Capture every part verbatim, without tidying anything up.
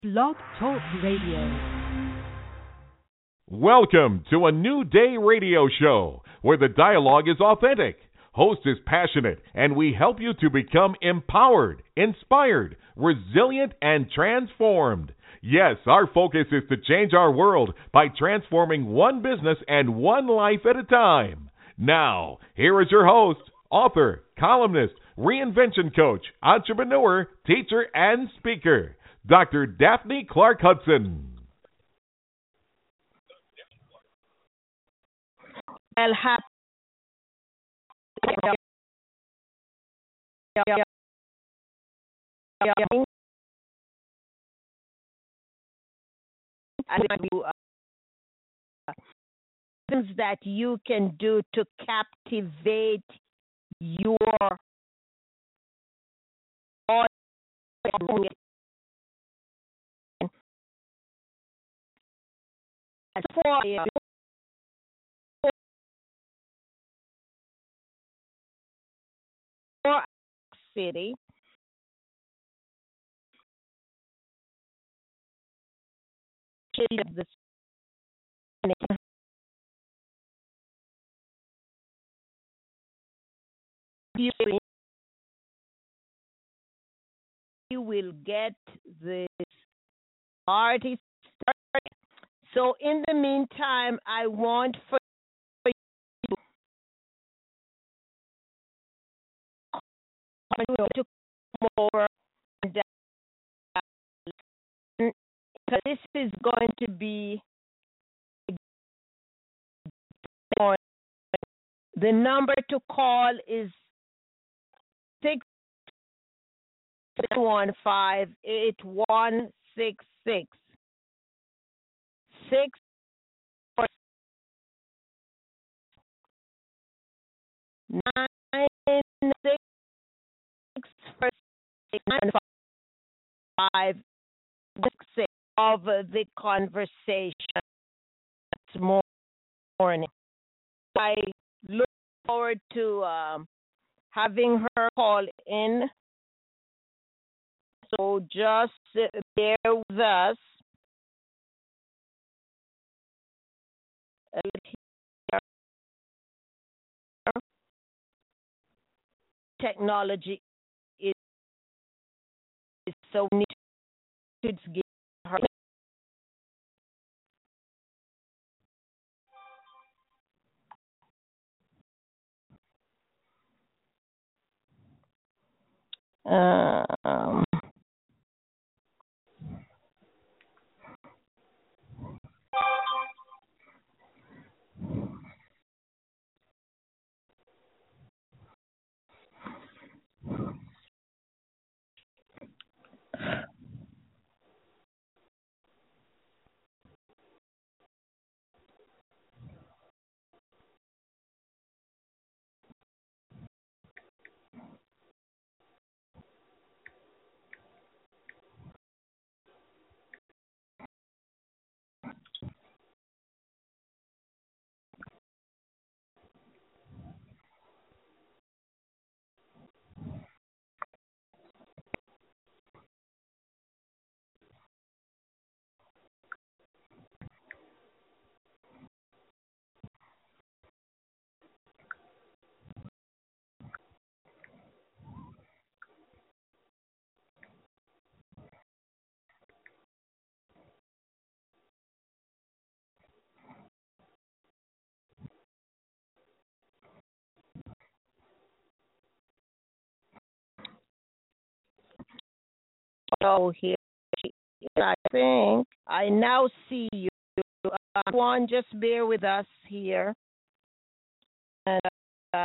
Blog Talk Radio. Welcome to a New Day radio show where the dialogue is authentic, host is passionate, and we help you to become empowered, inspired, resilient, and transformed. Yes, our focus is to change our world by transforming one business and one life at a time. Now, here is your host, author, columnist, reinvention coach, entrepreneur, teacher, and speaker, Doctor Daphne Clark Hudson. Well, happy things that you can do to captivate your audience. For for city, the you will get this party started. So in the meantime, I want for you to come over and uh, this is going to be the number to call is six one five eight one six six six nine six nine five six of the conversation this morning. I look forward to um, having her call in. So just bear with us. Technology is, is so neat to give her. Um, so here, I think I now see you. Uh, one, just bear with us here. And, uh,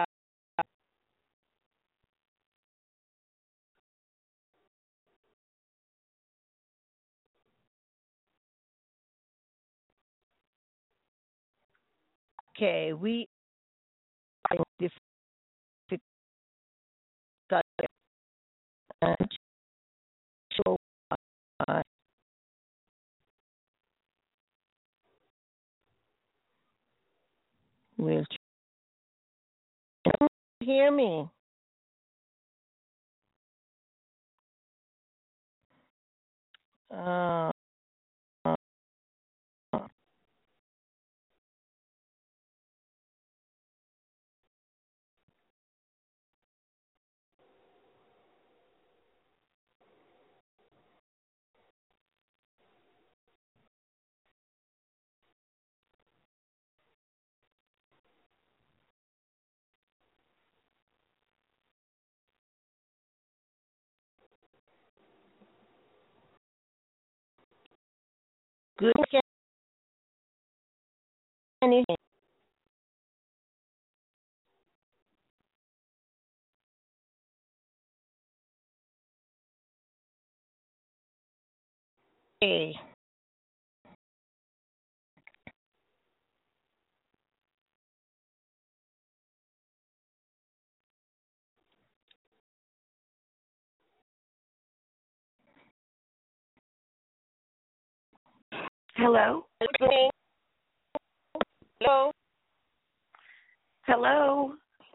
okay, we are difficult and so uh, will you hear me? Uh, good. Anything. Okay. Hello? Hello. Hello?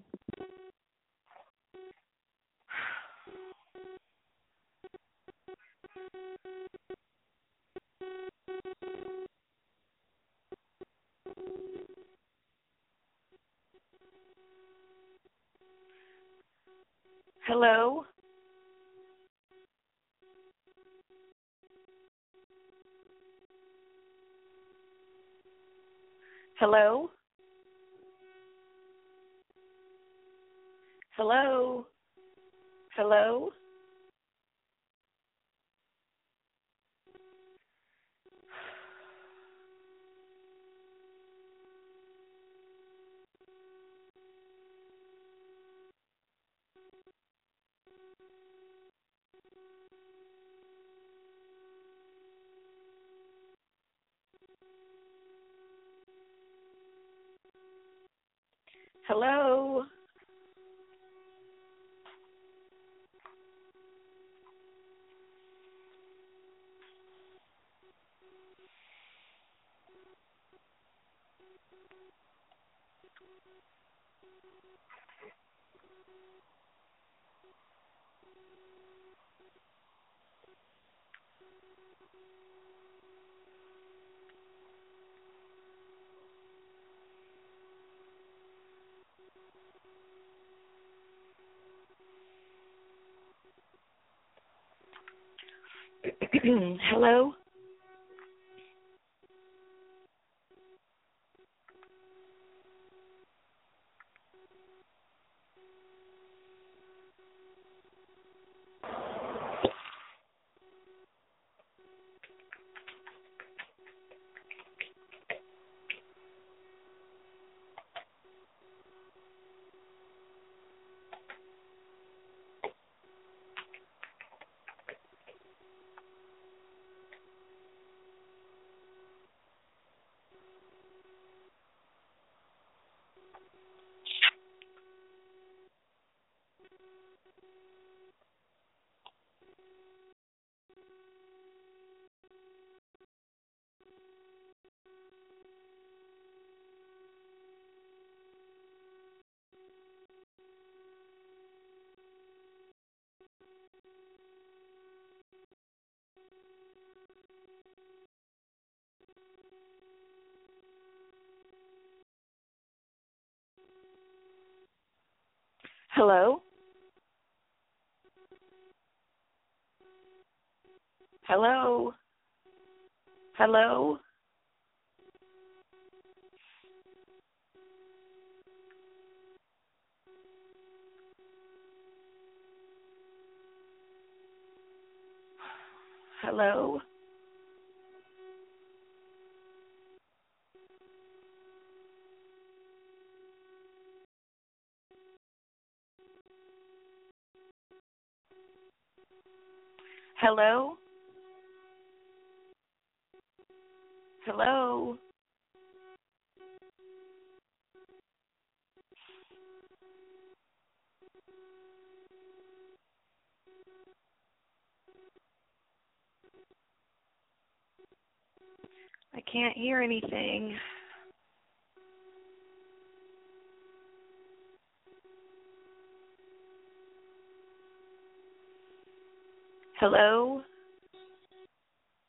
Hello? Hello? Hello? Hello? Hello? Hello? Hello? Hello? Hello? Hello? Hello? Hello? I can't hear anything. Hello?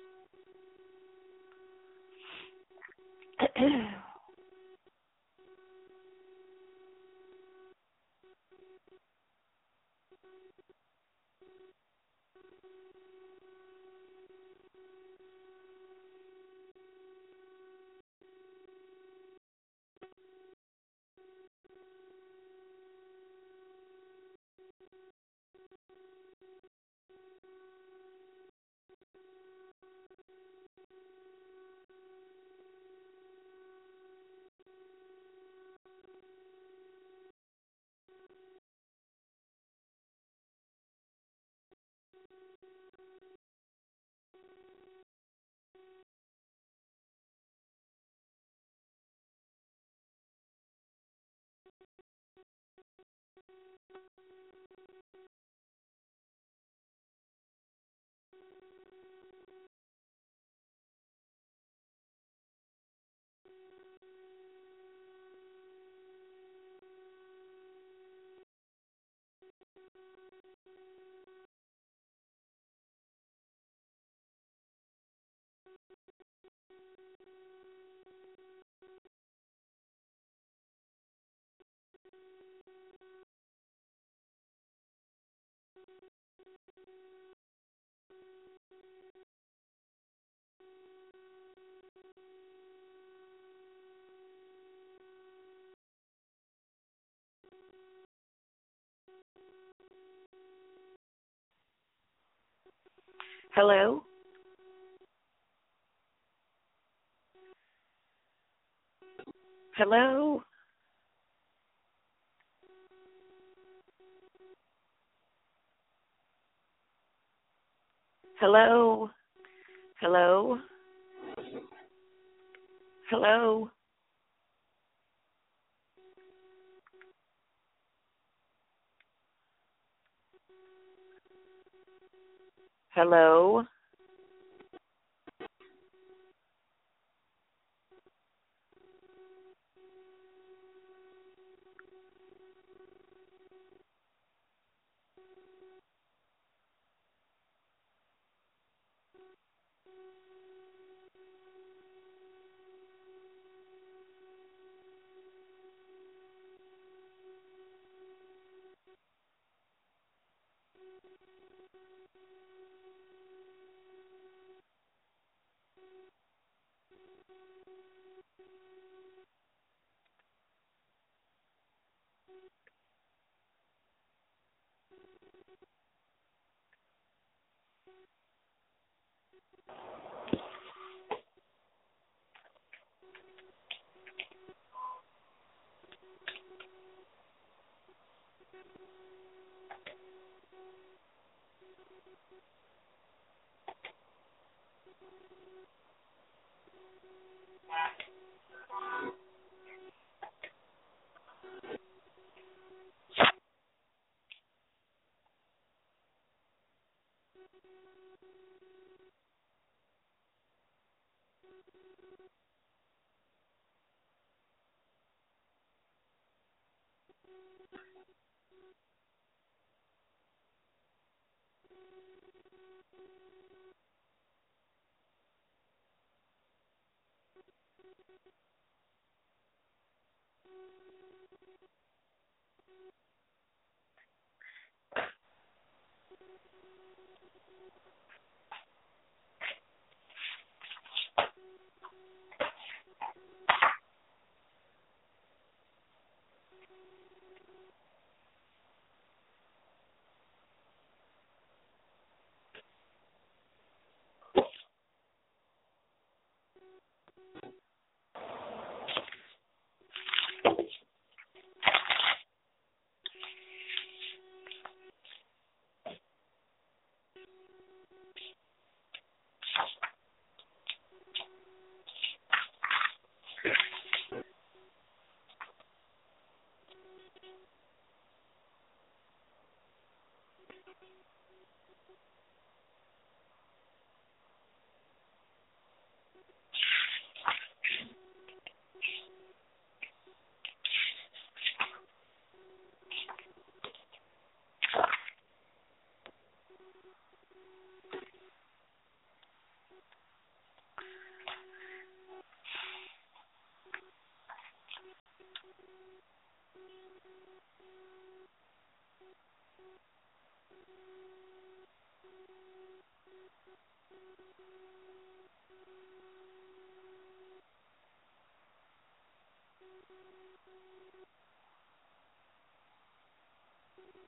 Hello? Hello? Hello? Hello? Hello? Hello?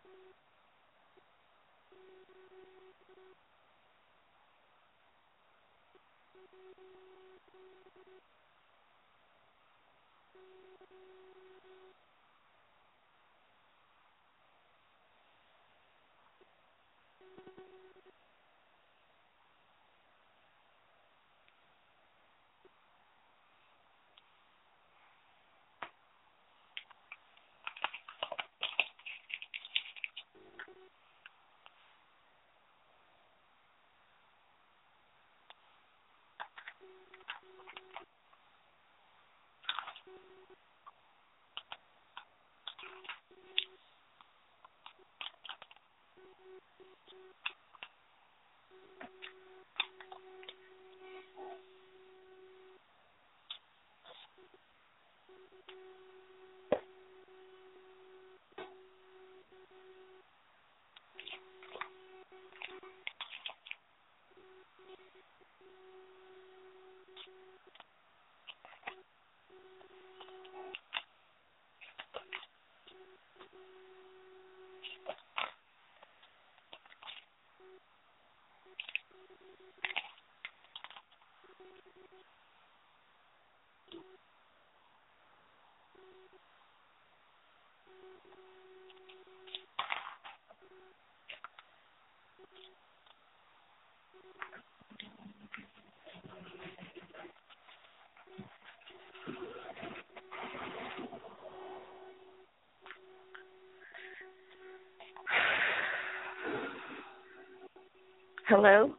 Hello?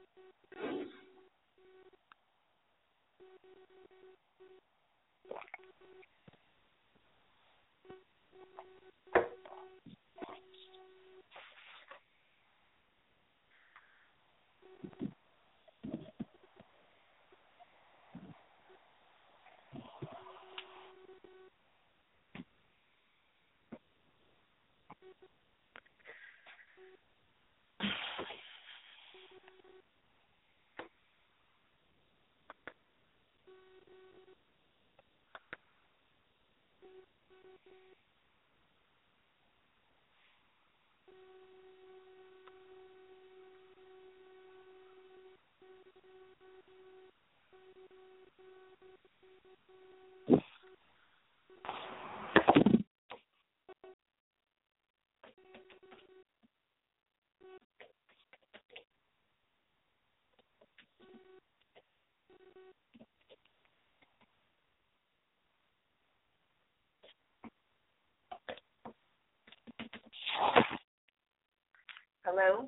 Hello?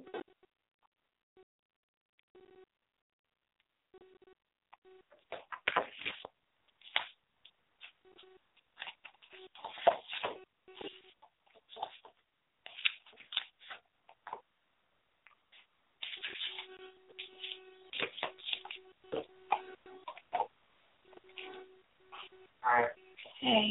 Hey.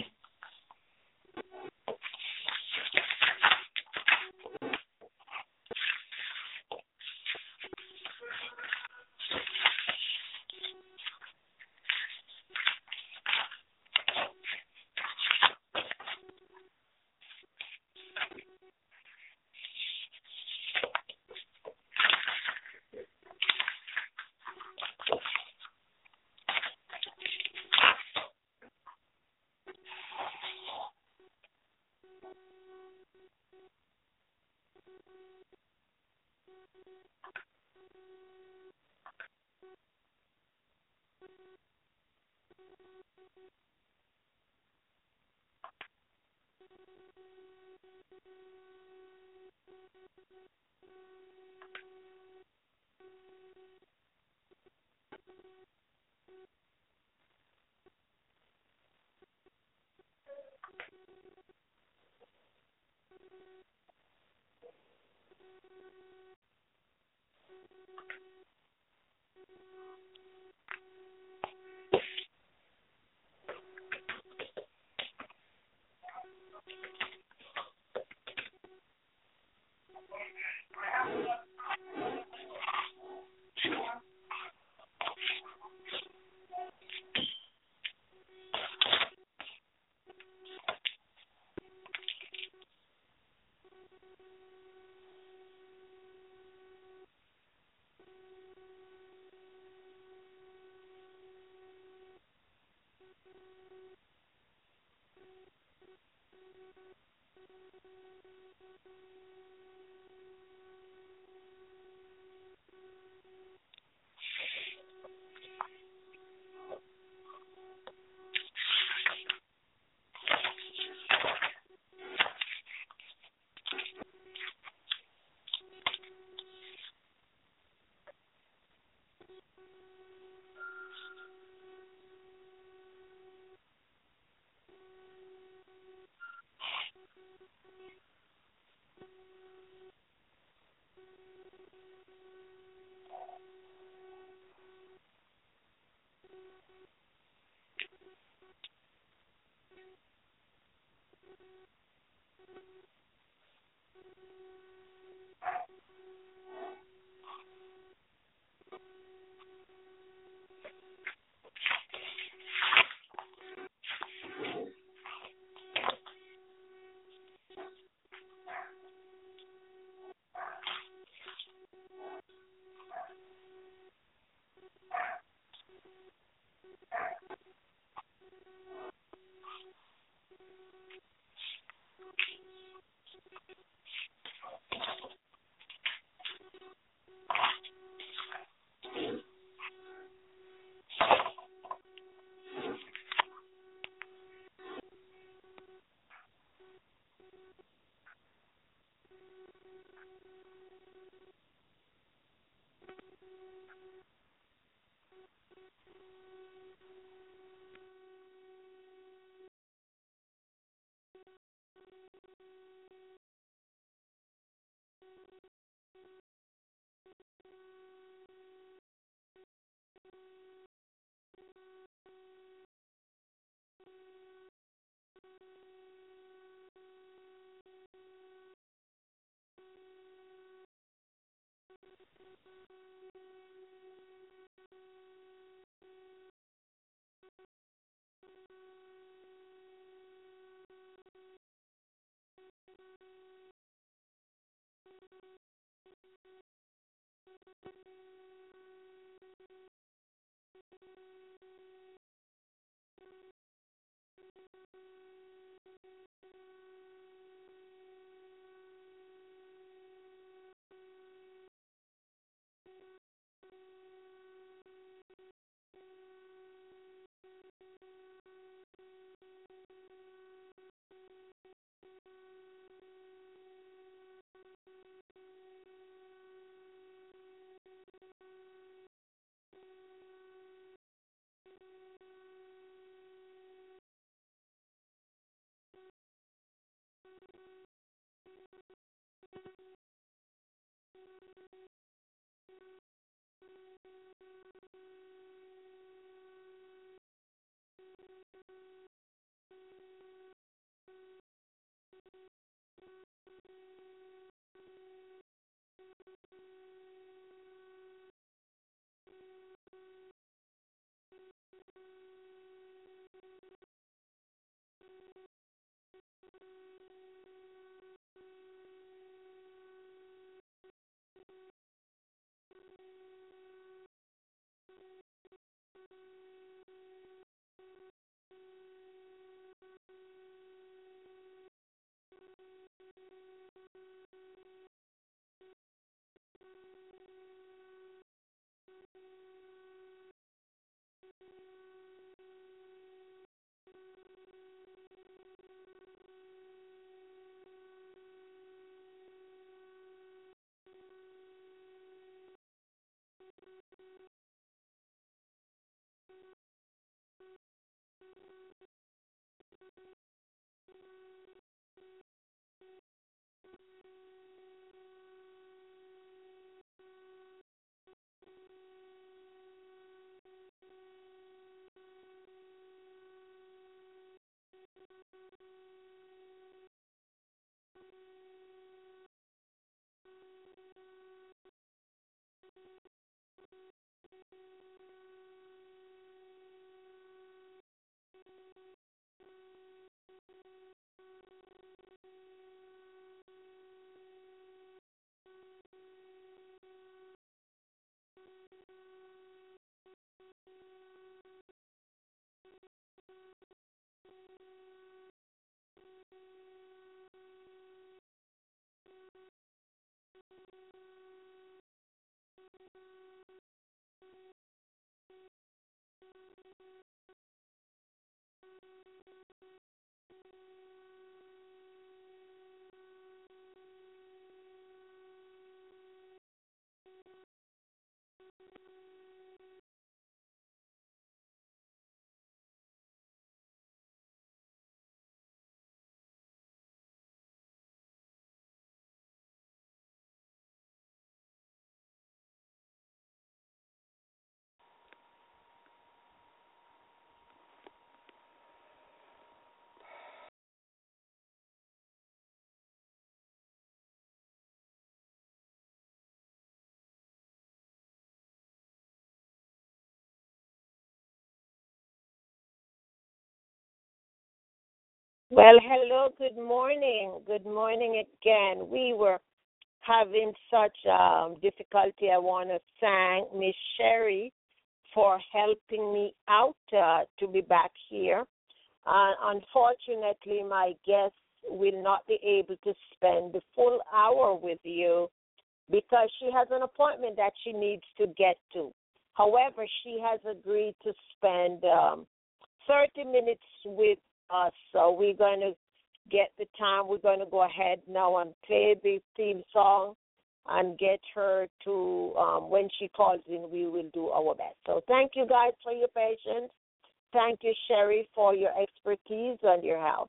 Well, hello, good morning. Good morning again. We were having such um, difficulty. I want to thank Miss Sherry for helping me out uh, to be back here. Uh, unfortunately, my guest will not be able to spend the full hour with you because she has an appointment that she needs to get to. However, she has agreed to spend um, thirty minutes with us. So we're going to get the time. We're going to go ahead now and play the theme song and get her to, um, when she calls in, we will do our best. So thank you guys for your patience. Thank you, Sherry, for your expertise and your help.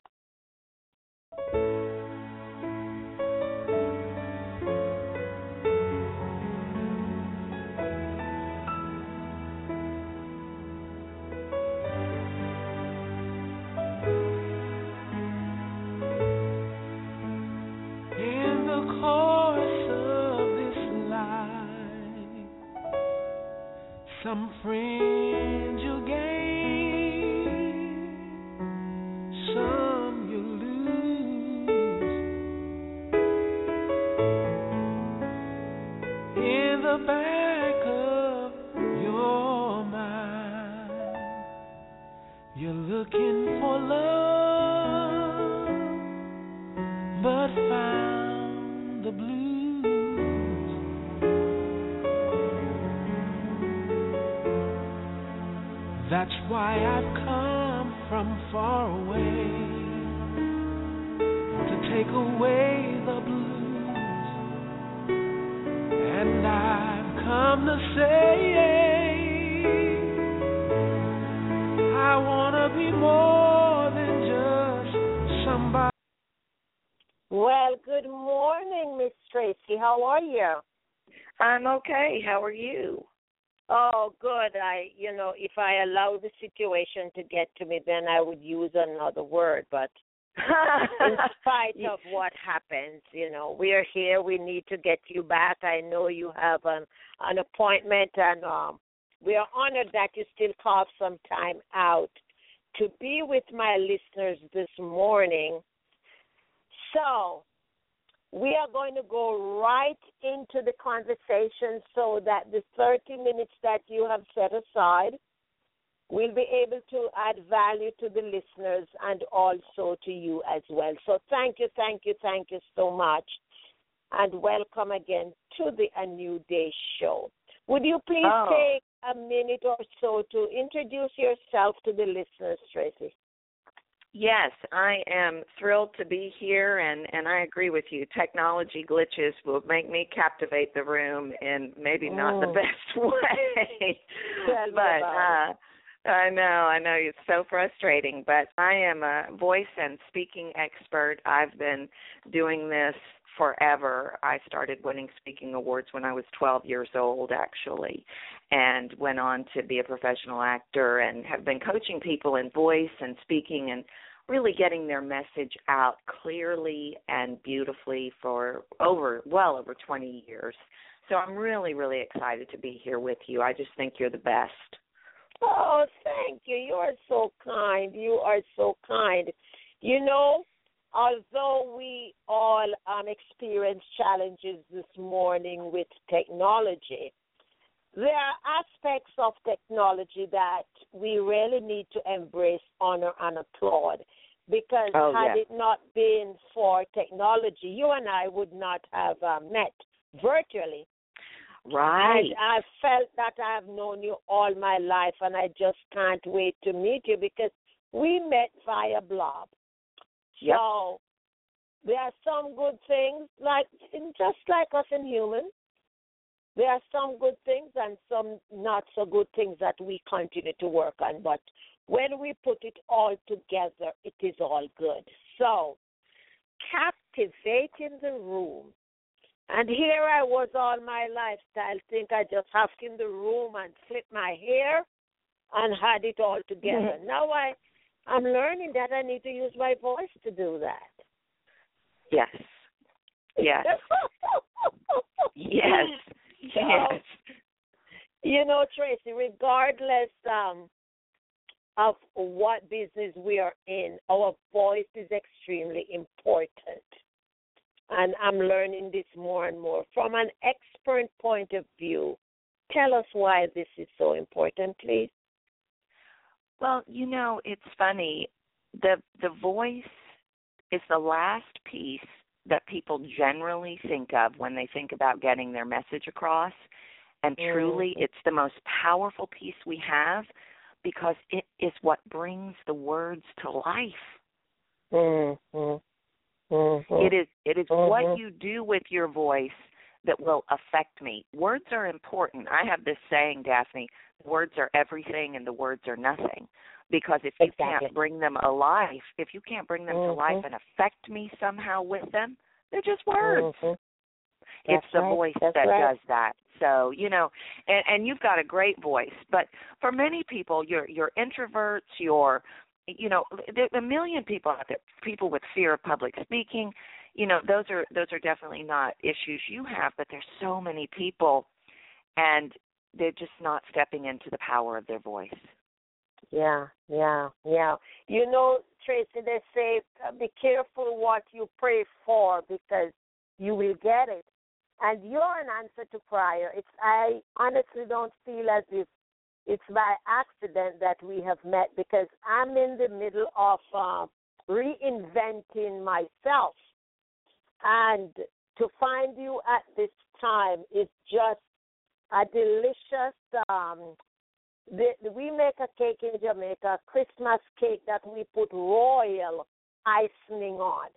Some friends you gain, some you lose. In the back of your mind, you're looking for love, but found the blues. That's why I've come from far away to take away the blues. And I've come to say I want to be more than just somebody. Well, good morning, Miss Tracy. How are you? I'm okay. How are you? Oh, good. I, you know, if I allow the situation to get to me, then I would use another word. But in spite of what happens, you know, we are here. We need to get you back. I know you have an, an appointment, and um, we are honored that you still carve some time out to be with my listeners this morning. So we are going to go right into the conversation so that the thirty minutes that you have set aside will be able to add value to the listeners and also to you as well. So thank you, thank you, thank you so much, and welcome again to the A New Day show. Would you please oh. take a minute or so to introduce yourself to the listeners, Tracy? Yes, I am thrilled to be here, and, and I agree with you. Technology glitches will make me captivate the room in maybe not mm. the best way. Tell but uh, I know, I know, it's so frustrating. But I am a voice and speaking expert. I've been doing this forever. I started winning speaking awards when I was twelve years old, actually, and went on to be a professional actor and have been coaching people in voice and speaking and really getting their message out clearly and beautifully for over, well over twenty years. So I'm really, really excited to be here with you. I just think you're the best. Oh, thank you. You are so kind. You are so kind. You know, although we all um, experience challenges this morning with technology, there are aspects of technology that we really need to embrace, honor, and applaud. Because oh, had yeah. it not been for technology, you and I would not have uh, met virtually. Right. And I felt that I've known you all my life, and I just can't wait to meet you because we met via Blob. Yep. So there are some good things, like just like us in humans. There are some good things and some not so good things that we continue to work on. But when we put it all together, it is all good. So, captivating the room. And here I was all my lifestyle. Think I just hopped in the room and flipped my hair and had it all together. Mm-hmm. Now I, I'm learning that I need to use my voice to do that. Yes. Yes. Yes. Yes. You know, Tracy, regardless um, of what business we are in, our voice is extremely important. And I'm learning this more and more. From an expert point of view, tell us why this is so important, please. Well, you know, it's funny. The the voice is the last piece that people generally think of when they think about getting their message across. And truly, mm-hmm. it's the most powerful piece we have because it is what brings the words to life. Mm-hmm. Mm-hmm. It is it is mm-hmm. what you do with your voice that will affect me. Words are important. I have this saying, Daphne, words are everything and the words are nothing. Because if you exactly. can't bring them alive, if you can't bring them mm-hmm. to life and affect me somehow with them, they're just words. Mm-hmm. It's the right. voice That's that right. does that. So, you know, and, and you've got a great voice. But for many people, you're, you're introverts, you're, you know, there's a million people out there, people with fear of public speaking. You know, those are those are definitely not issues you have, but there's so many people, and they're just not stepping into the power of their voice. Yeah, yeah, yeah. You know, Tracy, they say, uh, be careful what you pray for because you will get it. And you're an answer to prayer. It's I honestly don't feel as if it's by accident that we have met because I'm in the middle of uh, reinventing myself. And to find you at this time is just a delicious, um, the, we make a cake in Jamaica, a Christmas cake that we put royal icing on.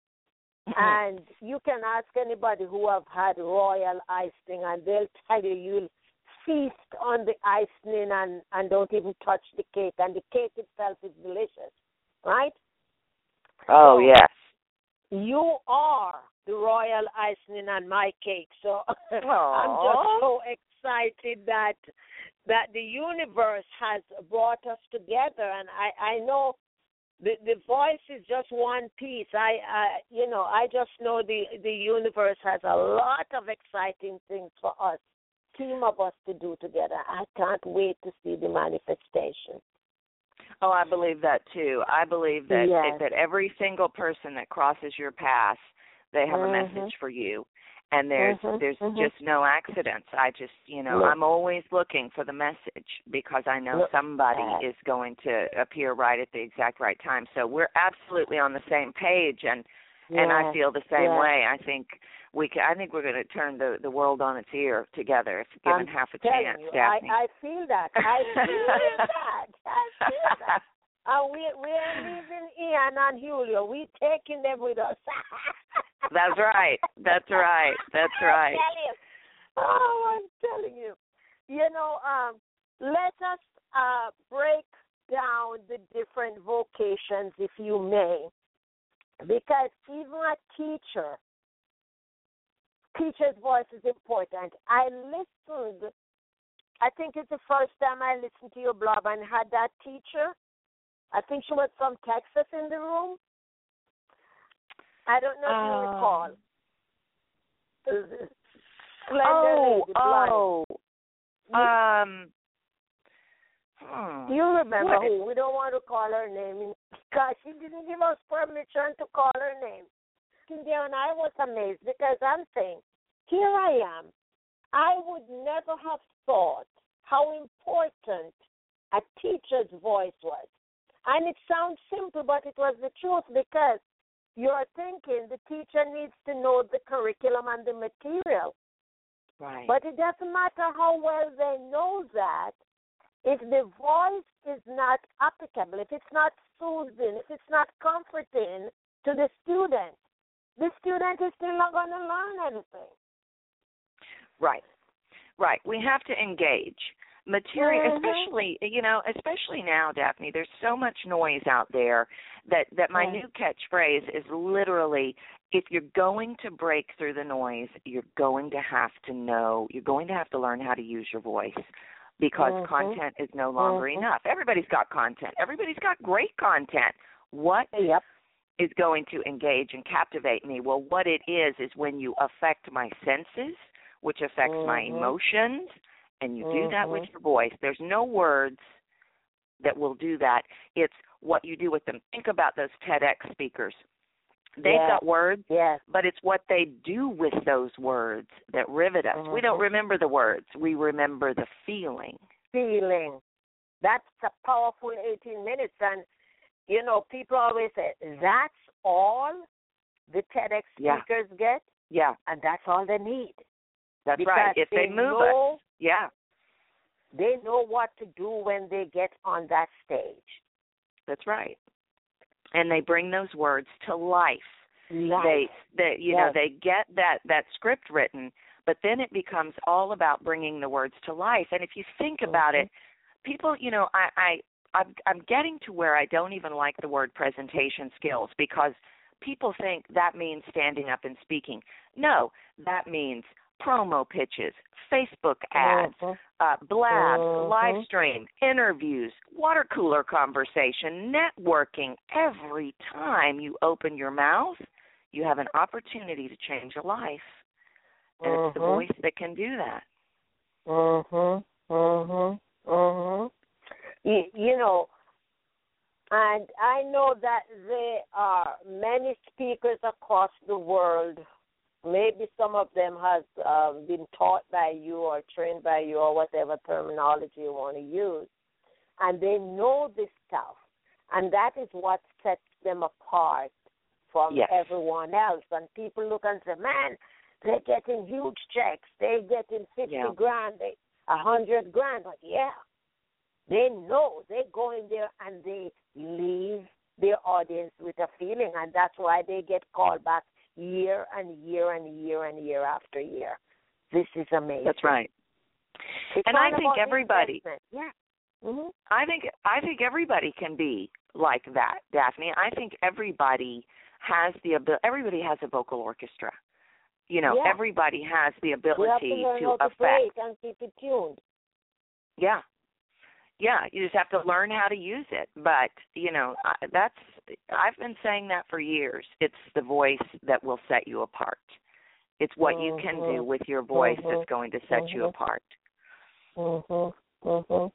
And you can ask anybody who have had royal icing, and they'll tell you you'll feast on the icing and, and don't even touch the cake. And the cake itself is delicious, right? Oh, so yes. You are the royal icing on my cake. So I'm just so excited that that the universe has brought us together. And I, I know The the voice is just one piece. I, I you know, I just know the, the universe has a lot of exciting things for us, team of us to do together. I can't wait to see the manifestation. Oh, I believe that too. I believe that yes. that every single person that crosses your path, they have mm-hmm. a message for you. And there's mm-hmm. there's mm-hmm. just no accidents. I just, you know, no. I'm always looking for the message because I know no. somebody is going to appear right at the exact right time. So we're absolutely on the same page, and yeah. and I feel the same yeah. way. I think we can, I think we're going to turn the, the world on its ear together if given I'm half a telling chance, you, Daphne. I, I feel that. I feel that. I feel that. Uh, we we are leaving Ian and Julio. We taking them with us. That's right. That's right. That's right. I'm telling you. Oh, I'm telling you. You know, um, let us uh, break down the different vocations, if you may, because even a teacher, teacher's voice is important. I listened. I think it's the first time I listened to your blog and had that teacher. I think she was from Texas in the room. I don't know if um, you recall. Slender oh, lady, oh, you, um, hmm. you remember what? who? We don't want to call her name because she didn't give us permission to call her name. And I was amazed because I'm saying, here I am. I would never have thought how important a teacher's voice was. And it sounds simple, but it was the truth because you're thinking the teacher needs to know the curriculum and the material. Right. But it doesn't matter how well they know that. If the voice is not applicable, if it's not soothing, if it's not comforting to the student, the student is still not going to learn anything. Right. Right. We have to engage. Material, mm-hmm. especially, you know, especially now, Daphne, there's so much noise out there that, that my yeah. new catchphrase is literally, if you're going to break through the noise, you're going to have to know, you're going to have to learn how to use your voice, because mm-hmm. content is no longer mm-hmm. enough. Everybody's got content. Everybody's got great content. What yep. is going to engage and captivate me? Well, what it is is when you affect my senses, which affects mm-hmm. my emotions, and you mm-hmm. do that with your voice. There's no words that will do that. It's what you do with them. Think about those TEDx speakers. They've yeah. got words, yes. but it's what they do with those words that rivet us. Mm-hmm. We don't remember the words. We remember the feeling. Feeling. That's a powerful eighteen minutes. And, you know, people always say, that's all the TEDx speakers yeah. get? Yeah. And that's all they need. That's because right. If they, they move know, us. Yeah. They know what to do when they get on that stage. That's right. And they bring those words to life. life. They, they, you yes. know, they get that, that script written, but then it becomes all about bringing the words to life. And if you think mm-hmm. about it, people, you know, I, I, I'm, I'm getting to where I don't even like the word presentation skills, because people think that means standing up and speaking. No, that means promo pitches, Facebook ads, mm-hmm. uh, blabs, mm-hmm. live stream, interviews, water cooler conversation, networking. Every time you open your mouth, you have an opportunity to change a life. And mm-hmm. it's the voice that can do that. Mm-hmm. Mm-hmm. Mm-hmm. You, you know, and I know that there are many speakers across the world. Maybe some of them has um, been taught by you or trained by you or whatever terminology you want to use. And they know this stuff. And that is what sets them apart from yes. everyone else. And people look and say, man, they're getting huge checks. They're getting fifty yeah. grand, they, one hundred grand. But yeah, they know. They go in there and they leave their audience with a feeling. And that's why they get called back year and year and year and year after year. This is amazing. That's right. It's and I think everybody, yeah. Mm-hmm. I think I think everybody can be like that, Daphne. I think everybody has the ability. Everybody has a vocal orchestra. You know, yeah. everybody has the ability we have to, learn to how to affect. play it and keep it tuned. Yeah. Yeah, you just have to learn how to use it. But, you know, that's I've been saying that for years. It's the voice that will set you apart. It's what mm-hmm. you can do with your voice mm-hmm. that's going to set mm-hmm. you apart. Mm-hmm. Mm-hmm.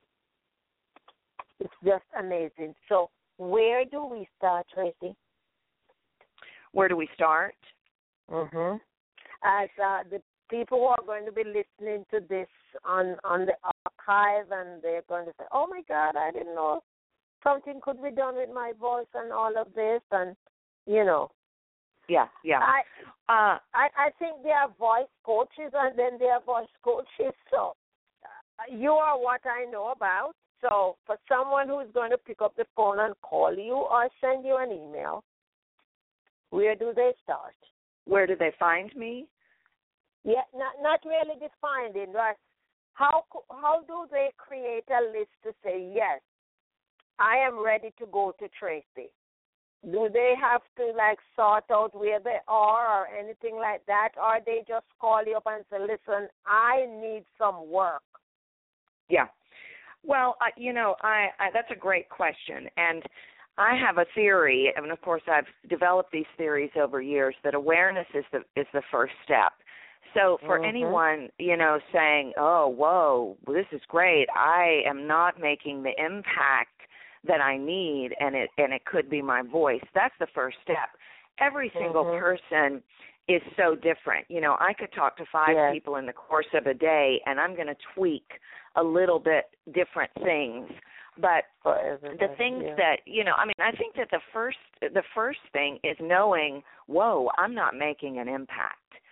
It's just amazing. So where do we start, Tracy? Where do we start? Mm-hmm. As uh, the people who are going to be listening to this on, on the archive, and they're going to say, oh, my God, I didn't know something could be done with my voice and all of this, and, you know. Yeah, yeah. I, uh, I, I think there are voice coaches, and then there are voice coaches. So uh, you are what I know about. So for someone who is going to pick up the phone and call you or send you an email, where do they start? Where do they find me? Yeah, not not really defining, right? How how do they create a list to say, yes, I am ready to go to Tracy? Do they have to, like, sort out where they are or anything like that, or they just call you up and say, listen, I need some work? Yeah. Well, uh, you know, I, I that's a great question, and I have a theory, and of course I've developed these theories over years, that awareness is the is the first step. So for mm-hmm. anyone, you know, saying, oh, whoa, this is great, I am not making the impact that I need, and it and it could be my voice, that's the first step. Every single mm-hmm. person is so different. You know, I could talk to five yes. people in the course of a day, and I'm going to tweak a little bit different things. But the things yeah. that, you know, I mean, I think that the first the first thing is knowing, whoa, I'm not making an impact.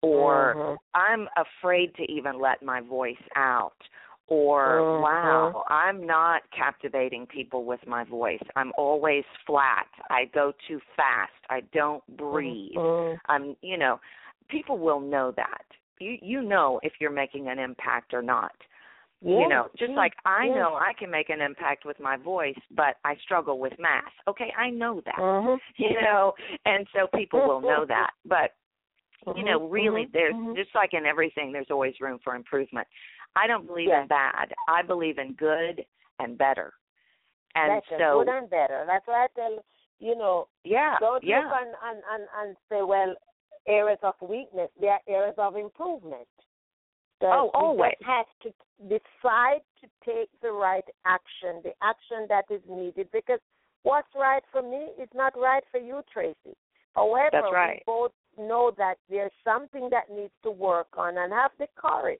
or mm-hmm. I'm afraid to even let my voice out, or mm-hmm. wow, I'm not captivating people with my voice. I'm always flat. I go too fast. I don't breathe. Mm-hmm. I'm, you know, people will know that. You you know if you're making an impact or not. Yeah, you know, just yeah, like I yeah. know I can make an impact with my voice, but I struggle with math. Okay, I know that. Mm-hmm. You know, and so people will know that. But, mm-hmm. you know, really, mm-hmm. there's mm-hmm. just like in everything, there's always room for improvement. I don't believe yes. in bad. I believe in good and better. And better, so, good and better. That's why I tell, you know, yeah, don't yeah. look and, and, and, and say, well, areas of weakness. They are areas of improvement. So oh, we always. just have to decide to take the right action, the action that is needed, because what's right for me is not right for you, Tracy. However, That's right. we both know that there's something that needs to work on, and have the courage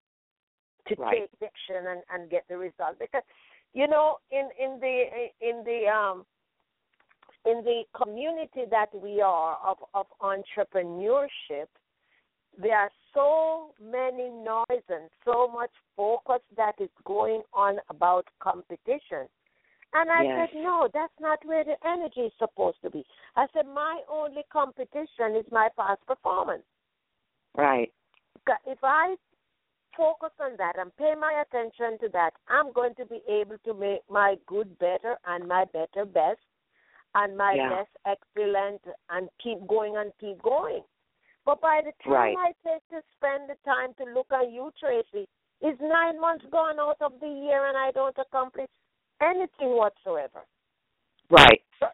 to right. take action and, and get the result. Because, you know, in, in the in the um in the community that we are of, of entrepreneurship, there are so many noise and so much focus that is going on about competition. And I yes. said, no, that's not where the energy is supposed to be. I said, my only competition is my past performance. Right. If I focus on that and pay my attention to that, I'm going to be able to make my good better and my better best and my yeah. best excellent and keep going and keep going. But by the time right. I take to spend the time to look at you, Tracy, it's nine months gone out of the year and I don't accomplish anything whatsoever. Right. So,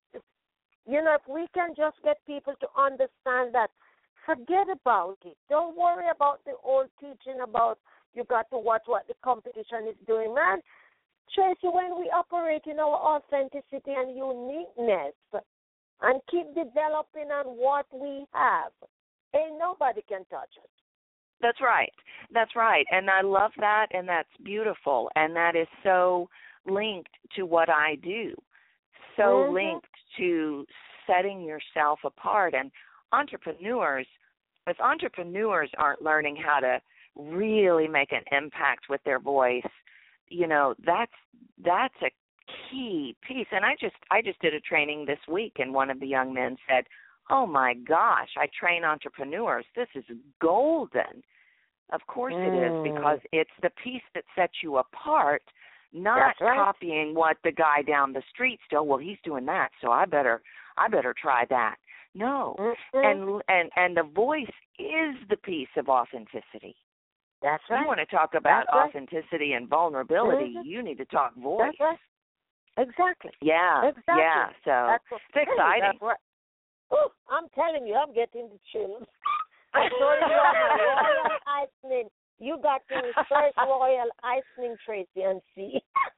you know, if we can just get people to understand that, forget about it. Don't worry about the old teaching about you got to watch what the competition is doing. Man, Tracy, when we operate in our authenticity and uniqueness and keep developing on what we have, ain't nobody can touch us. That's right. That's right. And I love that, and that's beautiful. And that is so linked to what I do, so mm-hmm. linked to setting yourself apart. And entrepreneurs, if entrepreneurs aren't learning how to really make an impact with their voice, you know, that's that's a key piece. And I just I just did a training this week, and one of the young men said, oh, my gosh, I train entrepreneurs. This is golden. Of course mm. it is, because it's the piece that sets you apart, not That's right. copying what the guy down the street still, well, he's doing that, so I better I better try that. No. Mm-hmm. And and and the voice is the piece of authenticity. That's right. You want to talk about That's authenticity right. and vulnerability, mm-hmm. you need to talk voice. That's right. Exactly. Yeah. Exactly. Yeah. So that's what, it's exciting. That's what, oh, I'm telling you, I'm getting the chills. I told you I'm a royal icening. You got to research royal icening, Tracy, and see.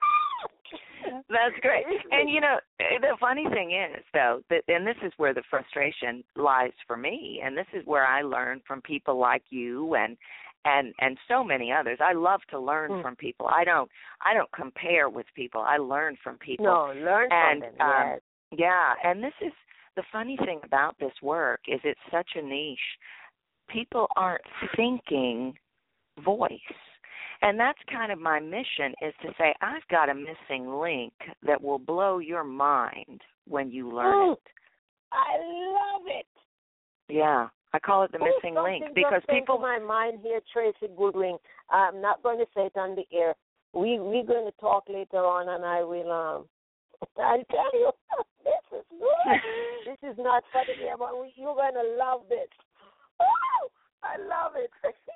That's great. And, you know, the funny thing is, though, that, and this is where the frustration lies for me, and this is where I learn from people like you and and and so many others. I love to learn mm. from people. I don't I don't compare with people. I learn from people. No, learn and, from them, um, yes. Yeah, and this is the funny thing about this work is it's such a niche. People aren't thinking voice. And that's kind of my mission, is to say, I've got a missing link that will blow your mind when you learn oh, it. I love it. Yeah, I call it the oh, missing link because just people. To my mind here, Tracy Goodwin. I'm not going to say it on the air. We we're going to talk later on, and I will. Um, I'll tell you, this is good. This is not for the air, but you're going to love this. Oh, I love it.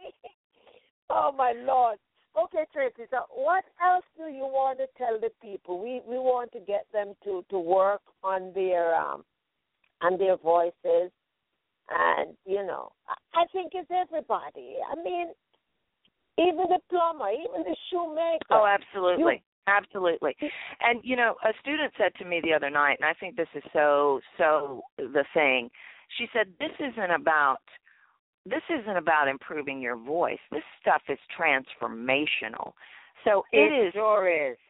Oh my Lord. Okay, Tracy, so what else do you want to tell the people? We we want to get them to, to work on their um on their voices, and you know, I, I think it's everybody. I mean, even the plumber, even the shoemaker. Oh, absolutely. You, Absolutely. And, you know, a student said to me the other night, and I think this is so, so the thing, she said, this isn't about This isn't about improving your voice. This stuff is transformational. So it, it is. Sure is.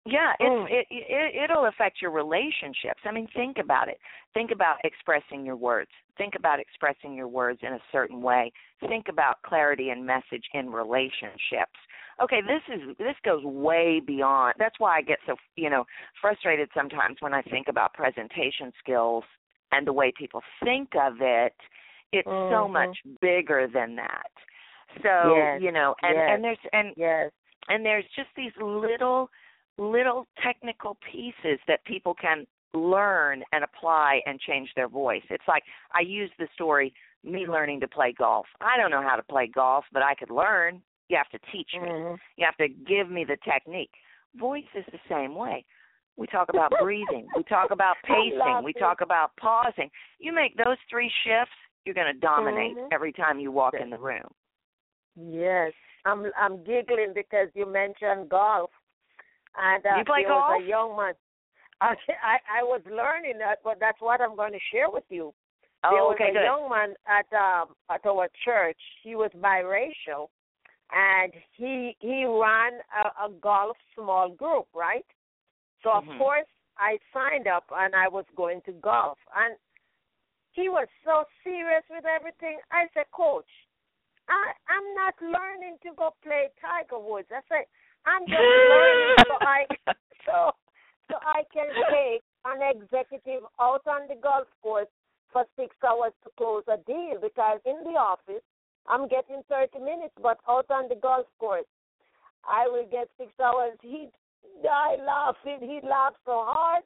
Yeah, it's, Mm. it, it, it'll affect your relationships. I mean, think about it. Think about expressing your words. Think about expressing your words in a certain way. Think about clarity and message in relationships. Okay, this is this goes way beyond. That's why I get so, you know, frustrated sometimes when I think about presentation skills and the way people think of it. It's mm-hmm. so much bigger than that. So, yes. you know, and, yes. and there's and yes. and there's just these little little technical pieces that people can learn and apply and change their voice. It's like I use the story, me learning to play golf. I don't know how to play golf, but I could learn. You have to teach me. Mm-hmm. You have to give me the technique. Voice is the same way. We talk about breathing. We talk about pacing. We talk about pausing. You make those three shifts, you're going to dominate mm-hmm. every time you walk in the room. Yes. I'm I'm giggling because you mentioned golf. And uh, you play there golf? was a young man. I, I I was learning that, but that's what I'm going to share with you. Oh, there was okay, a good. young man at um at our church. He was biracial, and he he ran a, a golf small group, right? So of mm-hmm. course I signed up and I was going to golf, and he was so serious with everything. I said, Coach, I I'm not learning to go play Tiger Woods. I said, I'm just learning so I so so I can take an executive out on the golf course for six hours to close a deal, because in the office I'm getting thirty minutes, but out on the golf course I will get six hours. He'd die laughing. He laughed so hard.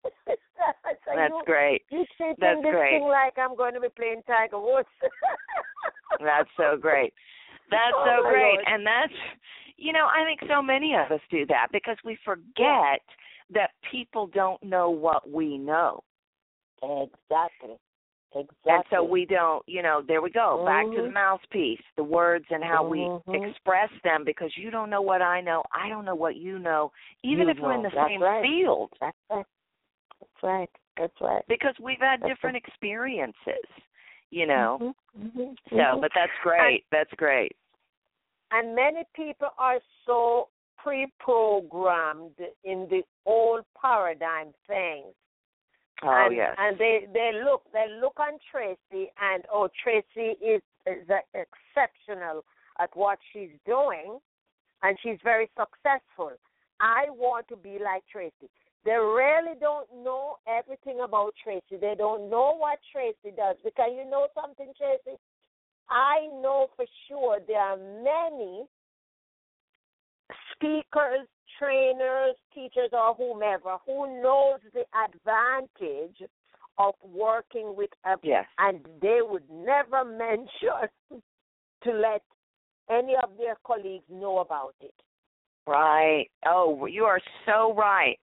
I said, That's you, great. You treating That's this great. thing like I'm going to be playing Tiger Woods. That's so great. That's oh so great. Lord. And that's, you know, I think so many of us do that because we forget that people don't know what we know. Exactly. Exactly. And so we don't, you know, there we go, mm-hmm. back to the mouthpiece, the words and how mm-hmm. we express them, because you don't know what I know, I don't know what you know, even you if know. we're in the That's same right. field. That's right. That's right. That's right. Because we've had that's different right. experiences, you know. Mm-hmm. Mm-hmm. So, mm-hmm. but that's great. And, that's great. And many people are so pre-programmed in the old paradigm things. Oh, and, yes. And they, they look they look on Tracy, and, oh, Tracy is, is exceptional at what she's doing, and she's very successful. I want to be like Tracy. They really don't know everything about Tracy. They don't know what Tracy does. Because you know something, Tracy? I know for sure there are many speakers, trainers, teachers, or whomever who knows the advantage of working with a, yes. and they would never mention to let any of their colleagues know about it. Right. Oh, you are so right.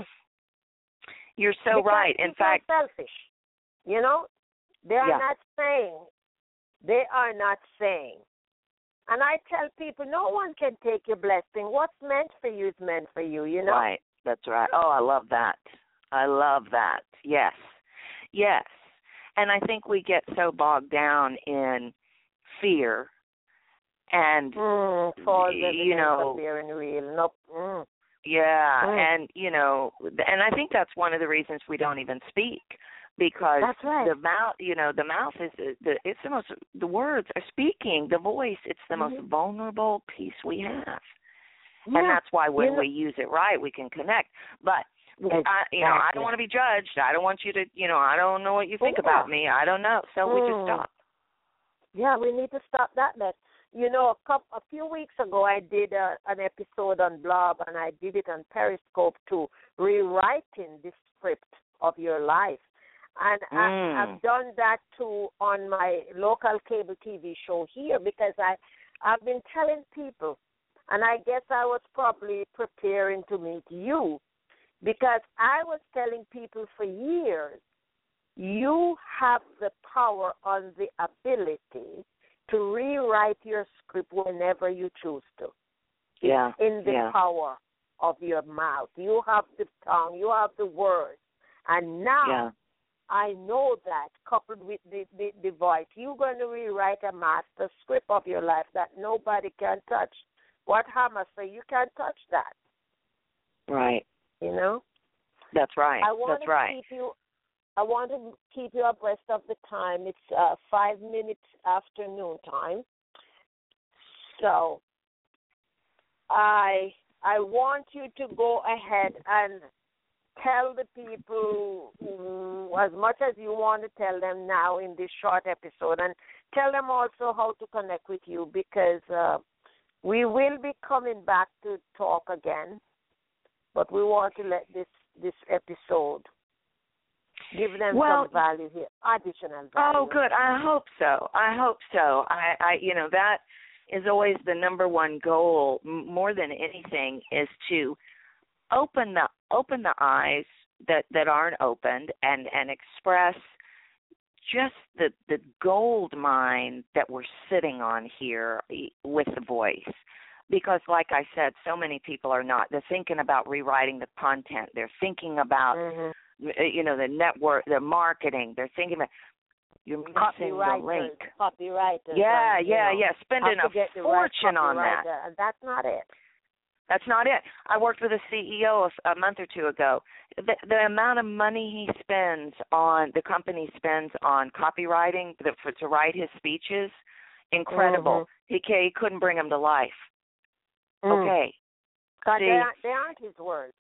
You're so because right. In fact, selfish. You know, they are yeah. not saying. They are not saying. And I tell people, no one can take your blessing. What's meant for you is meant for you, you know? Right. That's right. Oh, I love that. I love that. Yes. Yes. And I think we get so bogged down in fear and, mm, false you know, appearing real. Nope. Mm. Yeah. Mm. And, you know, and I think that's one of the reasons we don't even speak. Because that's right. the mouth, you know, the mouth is the it's the most. The words are speaking. The voice, it's the mm-hmm. most vulnerable piece we have, yeah. and that's why when you know, we use it right, we can connect. But exactly. I, you know, I don't want to be judged. I don't want you to, you know, I don't know what you think yeah. about me. I don't know. So mm. we just stop. Yeah, we need to stop that mess. You know, a couple, a few weeks ago, I did a, an episode on Blog, and I did it on Periscope too, rewriting the script of your life. And mm. I, I've done that too on my local cable T V show here, because I, I've been telling people, and I guess I was probably preparing to meet you, because I was telling people for years, you have the power and the ability to rewrite your script whenever you choose to. Yeah. It's in the yeah. power of your mouth. You have the tongue. You have the words. And now, yeah. I know that, coupled with the, the, the voice, you're going to rewrite a master script of your life that nobody can touch. What Hammer say, you can't touch that. Right, You know. That's right. I want That's to right. keep you. I want to keep you abreast of the time. It's uh, five minutes after noon time. So I I want you to go ahead and tell the people mm, as much as you want to tell them now in this short episode, and tell them also how to connect with you, because uh, we will be coming back to talk again, but we want to let this, this episode give them well, some value here, additional value. Oh, good. I hope so. I hope so. I, I you know, that is always the number one goal, m- more than anything, is to open the open the eyes that, that aren't opened, and, and express just the the gold mine that we're sitting on here with the voice. Because like I said, so many people are not. They're thinking about rewriting the content. They're thinking about, mm-hmm. you know, the network, the marketing. They're thinking about, you're missing the link. Copywriters. Yeah, and, yeah, know, yeah. Spending a fortune right on that. And that's not it. That's not it. I worked with a C E O a, a month or two ago. The, the amount of money he spends on, the company spends on copywriting the, for, to write his speeches, incredible. Mm-hmm. He, he couldn't bring them to life. Mm. Okay. God, See, they, aren't, they aren't his words.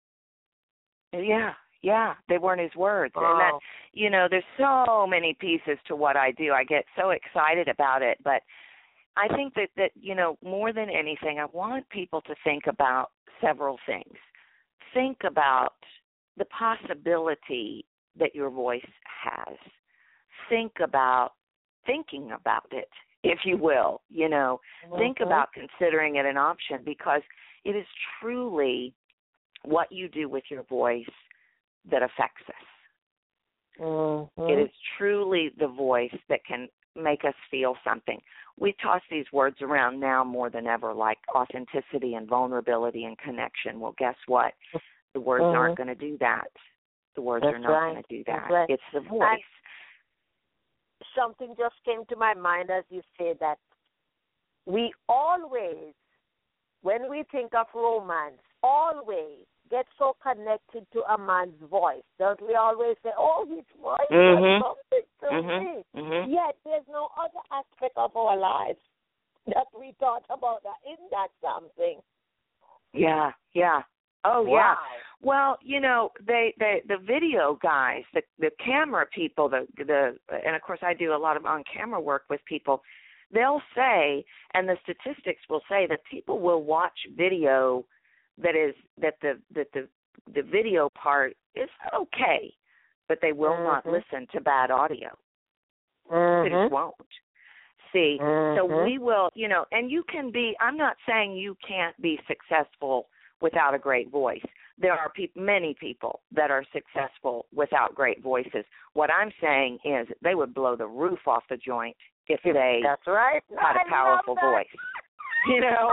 Yeah, yeah, they weren't his words. Oh. And that, you know, there's so many pieces to what I do. I get so excited about it, but I think that, that, you know, more than anything, I want people to think about several things. Think about the possibility that your voice has. Think about thinking about it, if you will, you know. Mm-hmm. Think about considering it an option, because it is truly what you do with your voice that affects us. Mm-hmm. It is truly the voice that can make us feel something. We toss these words around now more than ever, like authenticity and vulnerability and connection. Well, guess what? The words mm-hmm. aren't going to do that. The words That's are not right. going to do that. Right. It's the voice. I, something just came to my mind as you said that we always, when we think of romance, always get so connected to a man's voice. Don't we always say, oh, his voice mm-hmm. does something to mm-hmm. me. Mm-hmm. Yet there's no other aspect of our lives that we thought about that. Isn't that something? Yeah, yeah. Oh, wow. yeah. Well, you know, they, they the video guys, the the camera people, the the and of course I do a lot of on-camera work with people. They'll say, and the statistics will say, that people will watch video that is that the that the the video part is okay, but they will mm-hmm. not listen to bad audio. Mm-hmm. They just won't. See, mm-hmm. so we will, you know, and you can be. I'm not saying you can't be successful without a great voice. There are pe- many people that are successful without great voices. What I'm saying is they would blow the roof off the joint if they That's right. had a powerful voice. You know?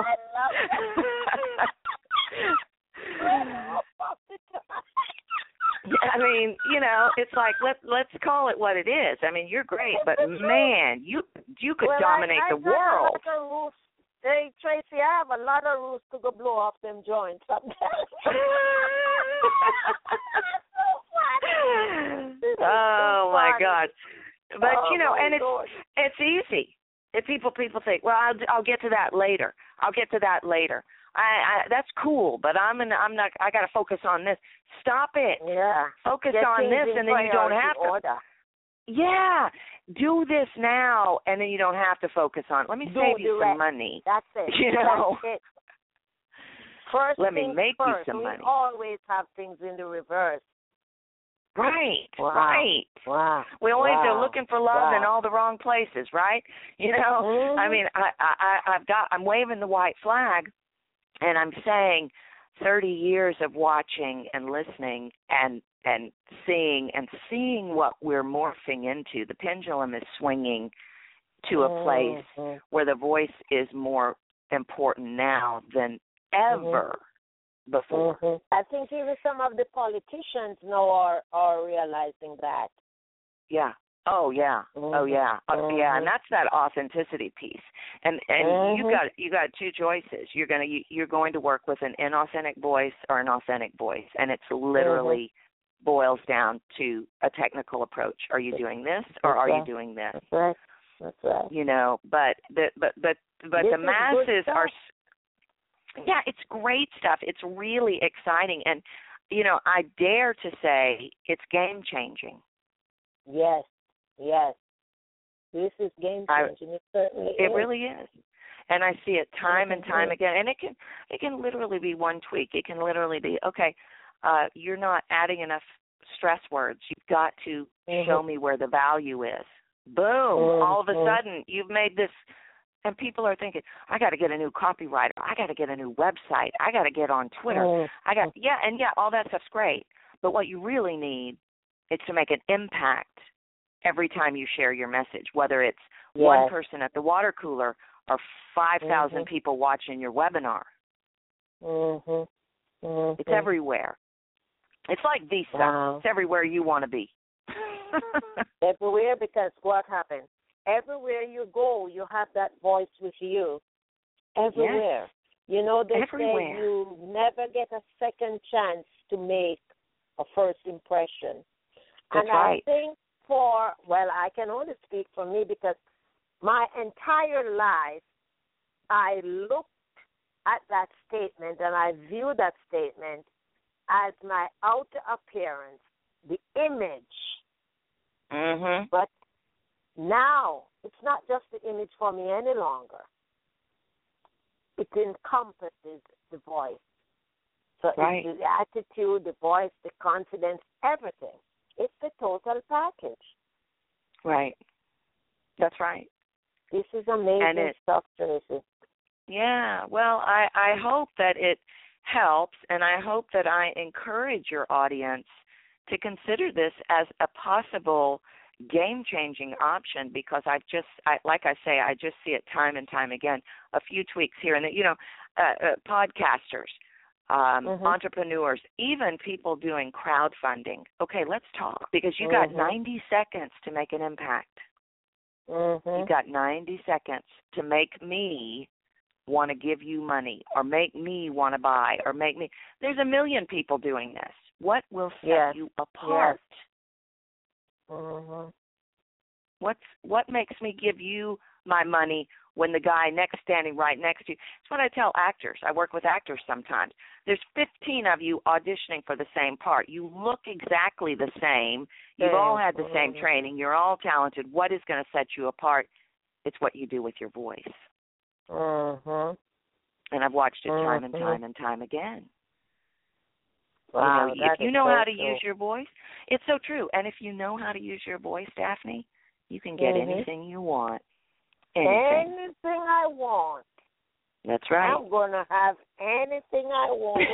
I mean, you know, it's like let let's call it what it is. I mean, you're great, but man, you you could well, dominate I, I the world. Roofs, hey Tracy, I have a lot of roofs to go blow off them joints sometimes. Oh so my God! But oh, you know, and God. it's it's easy. If people people think, well, I'll I'll get to that later. I'll get to that later. I, I that's cool, but I'm in, I'm not. I got to focus on this. Stop it. Yeah. Focus Get on this, and then you don't have to. Order. Yeah. Do this now, and then you don't have to focus on it. Let me Do save you direct. some money. That's it. You know. That's it. First Let me make first. you some we money. We always have things in the reverse. Right, wow. right. Wow. We always wow. are looking for love wow. in all the wrong places, right? You know, mm-hmm. I mean, I, I, I've got, I'm waving the white flag, and I'm saying, thirty years of watching and listening and and seeing and seeing what we're morphing into. The pendulum is swinging to a place mm-hmm. where the voice is more important now than ever. Mm-hmm. Before. Mm-hmm. I think even some of the politicians now are, are realizing that. Yeah, Oh yeah, mm-hmm. oh yeah, mm-hmm. uh, yeah, and that's that authenticity piece. And and mm-hmm. you got you got two choices. You're gonna you, you're going to work with an inauthentic voice or an authentic voice, and it's literally mm-hmm. boils down to a technical approach. Are you doing this or that's are right. you doing this? That's right. That's right. You know, but the but but but this the masses are. Yeah, it's great stuff. It's really exciting, and you know, I dare to say it's game changing. Yes. Yes, this is game changing. I, it certainly it is. really is, and I see it time and time again. And it can it can literally be one tweak. It can literally be okay. Uh, you're not adding enough stress words. You've got to mm-hmm. show me where the value is. Boom! Mm-hmm. All of a sudden, you've made this, and people are thinking, I got to get a new copywriter. I got to get a new website. I got to get on Twitter. Mm-hmm. I got yeah, and yeah, all that stuff's great. But what you really need is to make an impact every time you share your message, whether it's yes. one person at the water cooler or five thousand mm-hmm. people watching your webinar. Mm-hmm. Mm-hmm. It's everywhere. It's like Visa. Wow. It's everywhere you want to be. Everywhere, because what happens? Everywhere you go, you have that voice with you. Everywhere. Yes. You know, they everywhere. say you never get a second chance to make a first impression. That's and right. I think for, well, I can only speak for me because my entire life I looked at that statement and I view that statement as my outer appearance, the image. Mm-hmm. But now it's not just the image for me any longer. It encompasses the voice. So right. it's the attitude, the voice, the confidence, everything. It's the total package. Right. That's right. This is amazing it, stuff, Tracy. Yeah. Well, I, I hope that it helps, and I hope that I encourage your audience to consider this as a possible game-changing option, because I just, I, like I say, I just see it time and time again. A few tweaks here and there. You know, uh, uh, podcasters. Um, mm-hmm. entrepreneurs, even people doing crowdfunding. Okay, let's talk, because you got mm-hmm. ninety seconds to make an impact. Mm-hmm. You got ninety seconds to make me want to give you money, or make me want to buy, or make me. There's a million people doing this. What will set yes. you apart? Yes. Mm-hmm. What's what makes me give you my money when the guy next standing right next to you? It's what I tell actors. I work with actors sometimes. There's fifteen of you auditioning for the same part. You look exactly the same. You've all had the same training. You're all talented. What is going to set you apart? It's what you do with your voice. Mm-hmm. And I've watched it time mm-hmm. and time and time again. Wow, you know, if you know so how to true. use your voice, it's so true. And if you know how to use your voice, Daphne, you can get mm-hmm. anything you want. Anything. Anything I want. That's right. I'm going to have anything I want.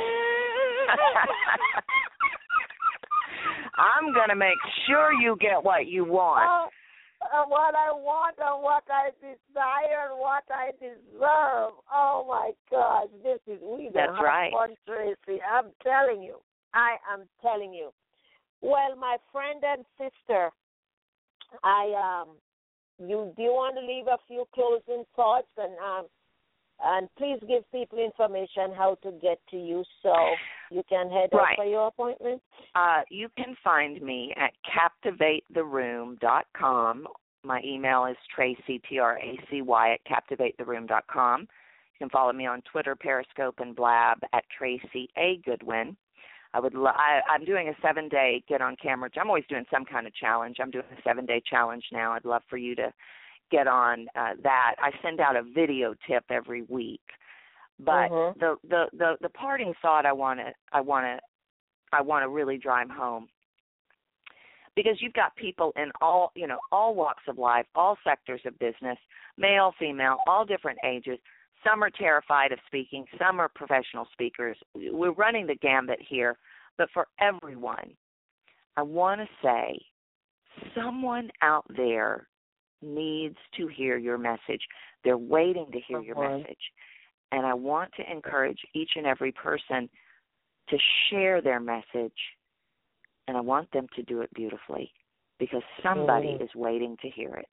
I'm going to make sure you get what you want. Uh, uh, what I want and what I desire and what I deserve. Oh, my gosh. This is we That's right. fun, Tracy. I'm telling you. I am telling you. Well, my friend and sister, I um, you do you want to leave a few closing thoughts, and um, and please give people information how to get to you so you can head right. up for your appointment. Uh, you can find me at captivate the room dot com. My email is Tracy, T R A C Y, at captivate the room dot com. You can follow me on Twitter, Periscope, and Blab at Tracy A. Goodwin. I would. Lo- I, I'm doing a seven-day get on camera. I'm always doing some kind of challenge. I'm doing a seven-day challenge now. I'd love for you to get on uh, that. I send out a video tip every week. But mm-hmm. the, the, the, the parting thought I want to I want to I want to really drive home, because you've got people in all you know all walks of life, all sectors of business, male, female, all different ages. Some are terrified of speaking. Some are professional speakers. We're running the gambit here. But for everyone, I want to say someone out there needs to hear your message. They're waiting to hear your okay. message. And I want to encourage each and every person to share their message. And I want them to do it beautifully. because somebody Mm. is waiting to hear it.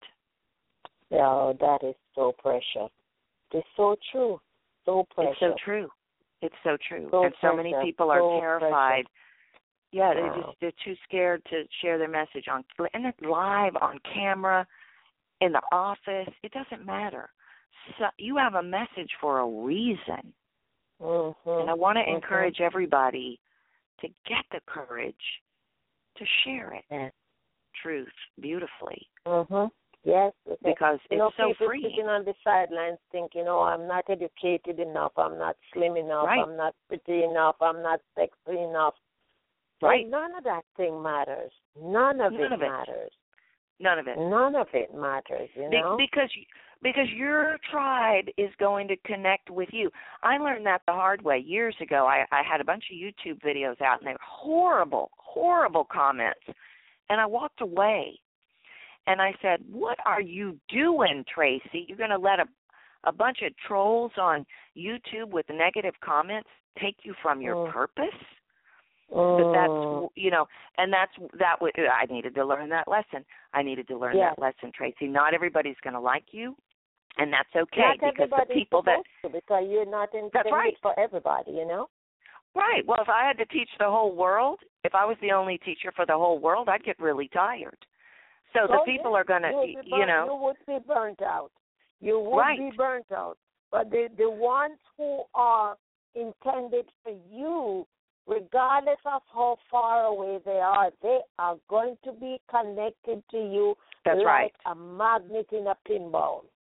Yeah, that is so precious. It's so true. So precious. It's so true. It's so true. So and so many precious. people are So terrified. precious. Yeah, they're Wow. just they're too scared to share their message on and it's live on camera, in the office. It doesn't matter. So you have a message for a reason. Mm-hmm. And I want to mm-hmm. encourage everybody to get the courage to share it. Yes. Truth beautifully. Mm-hmm. Yes. Okay. Because you it's know, so people freeing. sitting on the sidelines thinking, oh, I'm not educated enough, I'm not slim enough, Right. I'm not pretty enough, I'm not sexy enough. Right. Well, none of that thing matters. None of None it of it. matters. None of it. None of it matters, you Be- know? because because your tribe is going to connect with you. I learned that the hard way years ago. I, I had a bunch of YouTube videos out, and they were horrible, horrible comments. And I walked away, and I said, what are you doing, Tracy? You're going to let a, a bunch of trolls on YouTube with negative comments take you from your Mm. purpose? Mm. But that's, you know, and that's, that was, I needed to learn that lesson. I needed to learn Yes. that lesson, Tracy. Not everybody's going to like you, and that's okay. Not because the everybody's people that, supposed to, because you're not intended That's right. for everybody, you know? right, well, if I had to teach the whole world, if I was the only teacher for the whole world, I'd get really tired. So the Oh, people yes. are going to, you, would be you burnt, know. You would be burnt out. You would Right. be burnt out. But the, the ones who are intended for you, regardless of how far away they are, they are going to be connected to you That's like right. a magnet in a pinball.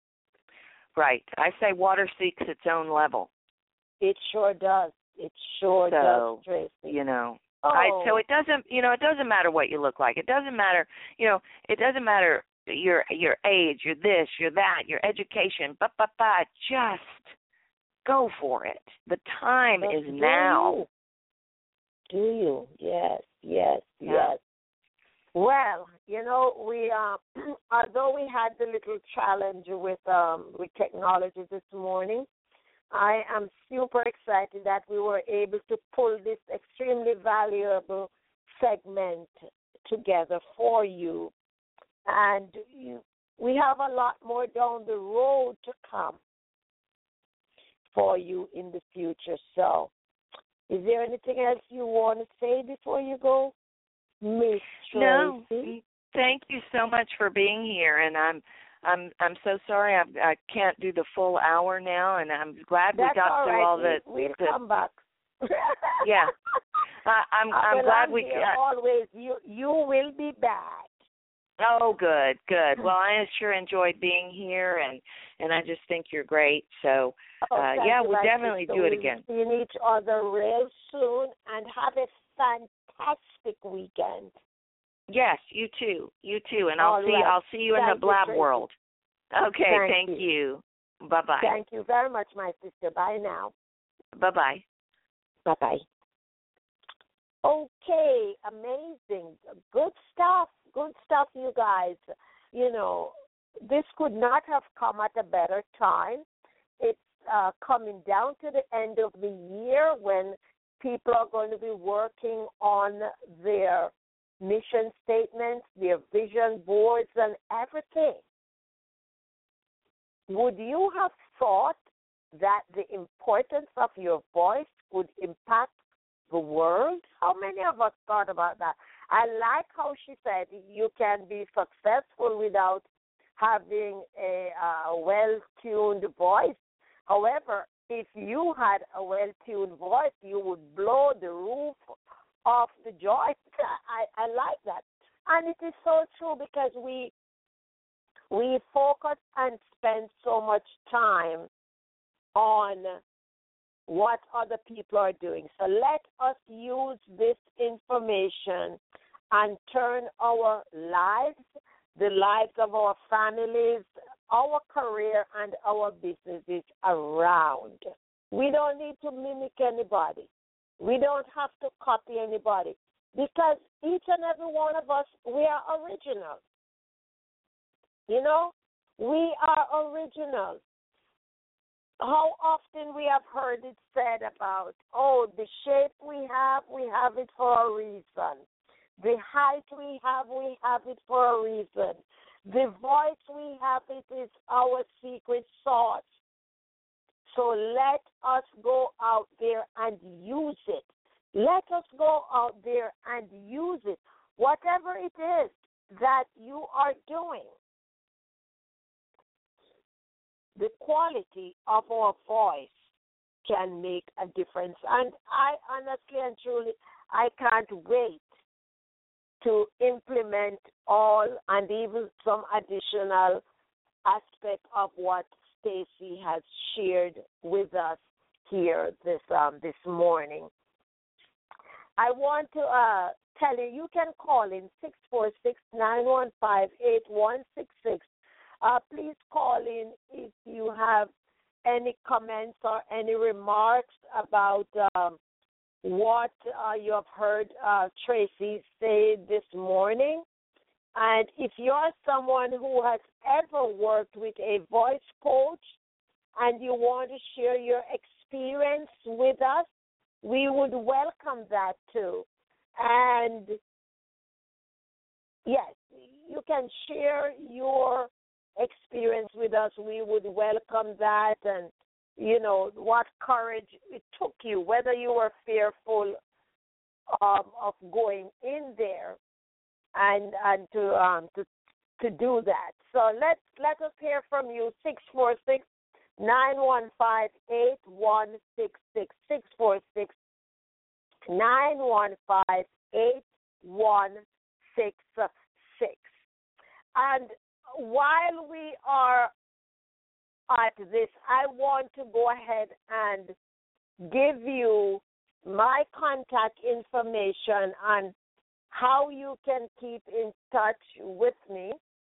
Right. I say water seeks its own level. It sure does. It sure So, does, Tracy. You know. Oh. I, so it doesn't, you know, it doesn't matter what you look like. It doesn't matter, you know, it doesn't matter your your age, your this, your that, your education. But but but just go for it. The time But is do now. You? Do you? Yes, yes, Yeah. yes. Well, you know, we uh, although we had the little challenge with um with technology this morning, I am super excited that we were able to pull this extremely valuable segment together for you. And you, we have a lot more down the road to come for you in the future. So, is there anything else you want to say before you go, Miss No. Tracy? Thank you so much for being here, and I'm I'm I'm so sorry I I can't do the full hour now, and I'm glad we That's got all through right. all the. We'll the come back. Yeah. I, I'm Uh, I'm well, glad I'm we. here Uh, always. You you will be back. oh, good, good. Well, I sure enjoyed being here, and and I just think you're great. So, Oh, uh, thank yeah, you, we'll my definitely sister. do it We'll again. see each other real soon, and have a fantastic weekend. Yes, you too, you too, and I'll All see right. I'll see you in Thank the you, blab Tracy. world. Okay, Thank thank you. you. Bye bye. Thank you very much, my sister. Bye now. Bye bye. Bye-bye. Okay, amazing. Good stuff. Good stuff, you guys. You know, this could not have come at a better time. It's uh, coming down to the end of the year when people are going to be working on their mission statements, their vision boards, and everything. Would you have thought that the importance of your voice would impact the world? How many of us thought about that? I like how she said you can be successful without having a uh, well-tuned voice. However, if you had a well-tuned voice, you would blow the roof off the joint. I, I like that. And it is so true because we we focus and spend so much time on what other people are doing. So let us use this information and turn our lives, the lives of our families, our career, and our businesses around. We don't need to mimic anybody. We don't have to copy anybody because each and every one of us, we are original. You know, we are original. How often we have heard it said about, oh, the shape we have, we have it for a reason. The height we have, we have it for a reason. The voice we have, it is our secret sauce. So let us go out there and use it. Let us go out there and use it. Whatever it is that you are doing, the quality of our voice can make a difference. And I honestly and truly, I can't wait to implement all and even some additional aspect of what Stacy has shared with us here this um, this morning. I want to uh, tell you, you can call in six four six, nine one five, eight one six six. Uh, please call in if you have any comments or any remarks about um, what uh, you have heard uh, Tracy say this morning. And if you're someone who has ever worked with a voice coach and you want to share your experience with us, we would welcome that too. And yes, you can share your experience with us. We would welcome that. And, you know, what courage it took you, whether you were fearful um, of going in there and and to um to to do that. So let let us hear from you. Six four six nine one five eight one six six. Six four six nine one five eight one six six. And while we are at this, I want to go ahead and give you my contact information on how you can keep in touch with me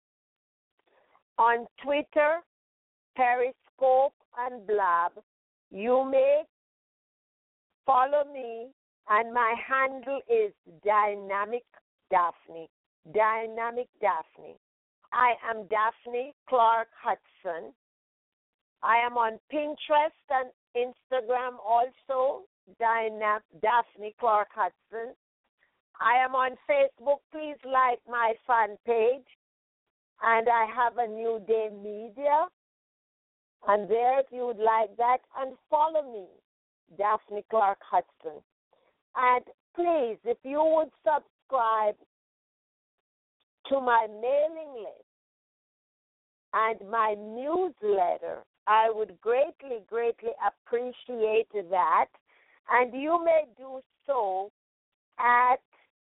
on Twitter, Periscope, and Blab. You may follow me, and my handle is Dynamic Daphne. Dynamic Daphne. I am Daphne Clark Hudson. I am on Pinterest and Instagram also, Dynam- Daphne Clark Hudson. I am on Facebook. Please like my fan page. And I have a New Day Media. And there, if you would like that, and follow me, Daphne Clark Hudson. And please, if you would subscribe to my mailing list and my newsletter, I would greatly, greatly appreciate that. And you may do so at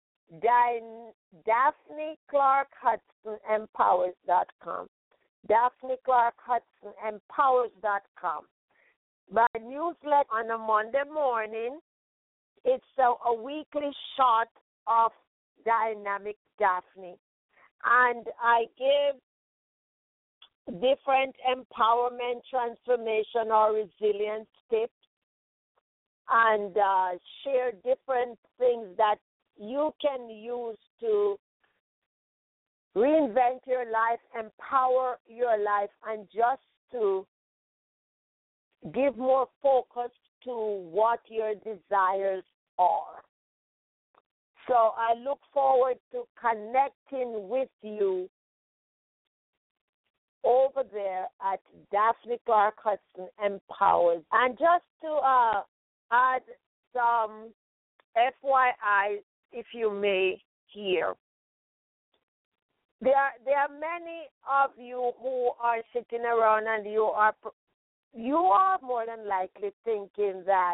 Daphne Clark Hudson Empowers dot com. Daphne Clark Hudson Empowers dot com. My newsletter on a Monday morning, it's a, a weekly shot of Dynamic Daphne. And I give different empowerment, transformation, or resilience tips and uh, share different things that you can use to reinvent your life, empower your life, and just to give more focus to what your desires are. So I look forward to connecting with you over there at Daphne Clark Hudson Empowers. And just to uh, add some F Y I, if you may, here. There are, there are many of you who are sitting around and you are you are more than likely thinking that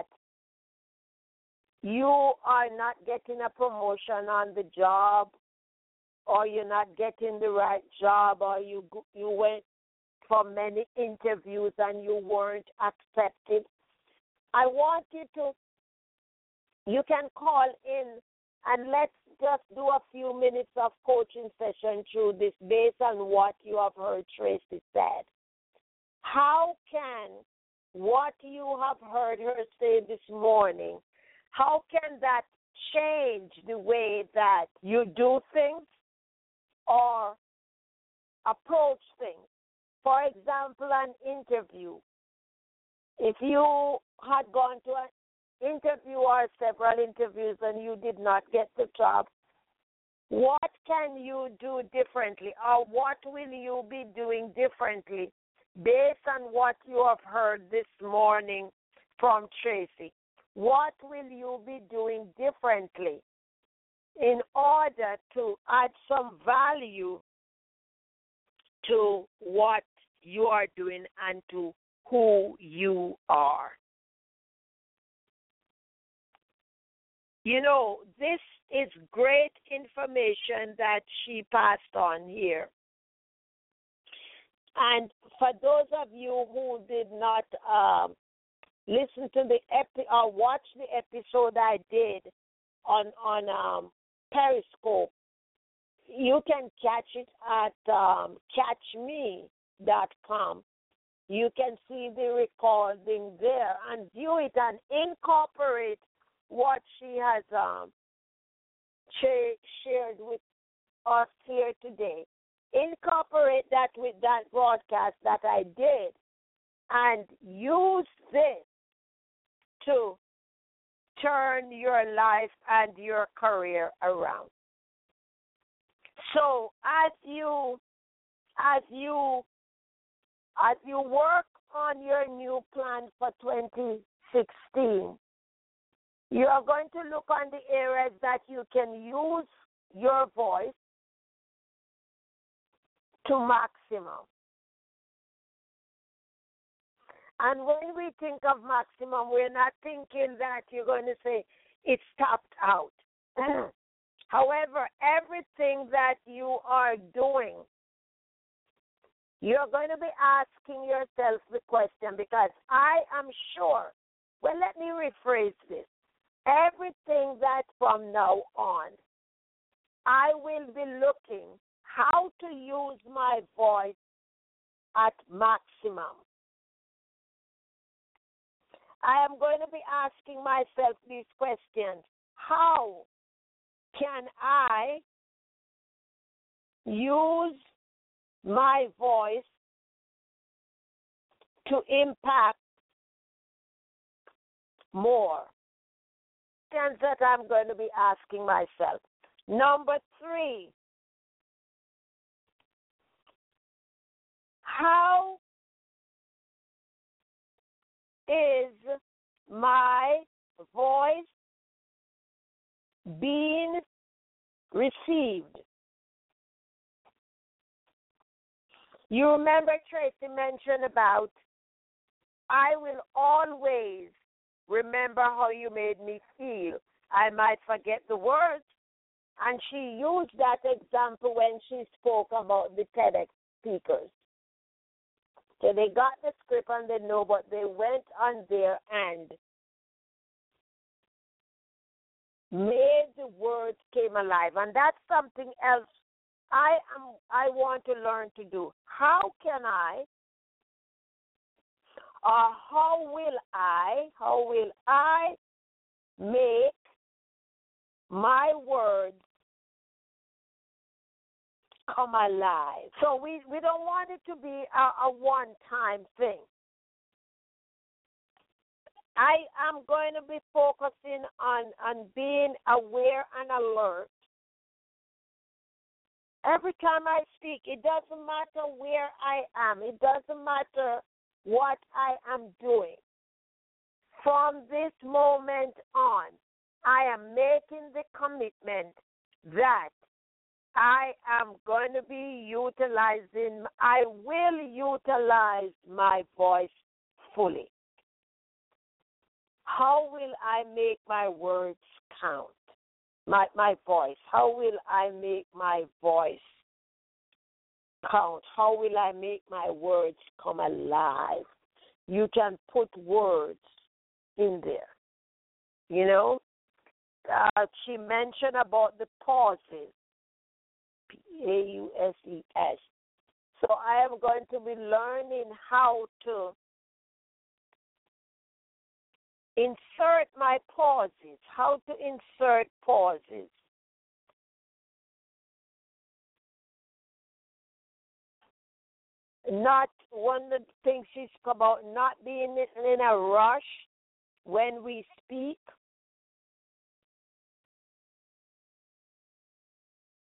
you are not getting a promotion on the job, or you're not getting the right job, or you you went for many interviews and you weren't accepted. I want you to, you can call in and let's just do a few minutes of coaching session through this based on what you have heard Tracy said. How can what you have heard her say this morning, how can that change the way that you do things or approach things? For example, an interview. If you had gone to an interview or several interviews and you did not get the job, What can you do differently, or what will you be doing differently based on what you have heard this morning from Tracy? What will you be doing differently in order to add some value to what you are doing and to who you are? You know, this is great information that she passed on here. And for those of you who did not um, listen to the epi- or watch the episode I did on on um, Periscope, you can catch it at um, catch me dot com. You can see the recording there and view it and incorporate what she has um, sh- shared with us here today. Incorporate that with that broadcast that I did and use this to turn your life and your career around. So as you as you as you work on your new plan for twenty sixteen, you are going to look on the areas that you can use your voice to maximum. And when we think of maximum, we're not thinking that you're going to say it's topped out. However, everything that you are doing, you're going to be asking yourself the question, because I am sure, well, let me rephrase this. Everything that from now on, I will be looking how to use my voice at maximum. I am going to be asking myself these questions. How can I use my voice to impact more? Questions that I'm going to be asking myself. Number three, how is my voice being received? You remember Tracy mentioned about, I will always remember how you made me feel. I might forget the words. And she used that example when she spoke about the TEDx speakers. So they got the script and they know, but they went on there and made the words came alive. And that's something else I am I want to learn to do. How can I, or how will I, how will I make my words come alive? So we, we don't want it to be a, a one-time thing. I am going to be focusing on, on being aware and alert. Every time I speak, it doesn't matter where I am. It doesn't matter what I am doing. From this moment on, I am making the commitment that I am going to be utilizing, I will utilize my voice fully. How will I make my words count? My my voice. How will I make my voice count? How will I make my words come alive? You can put words in there. You know, uh, she mentioned about the pauses. P A U S E S. So I am going to be learning how to insert my pauses, how to insert pauses. Not one of the things she's about, not being in a rush when we speak.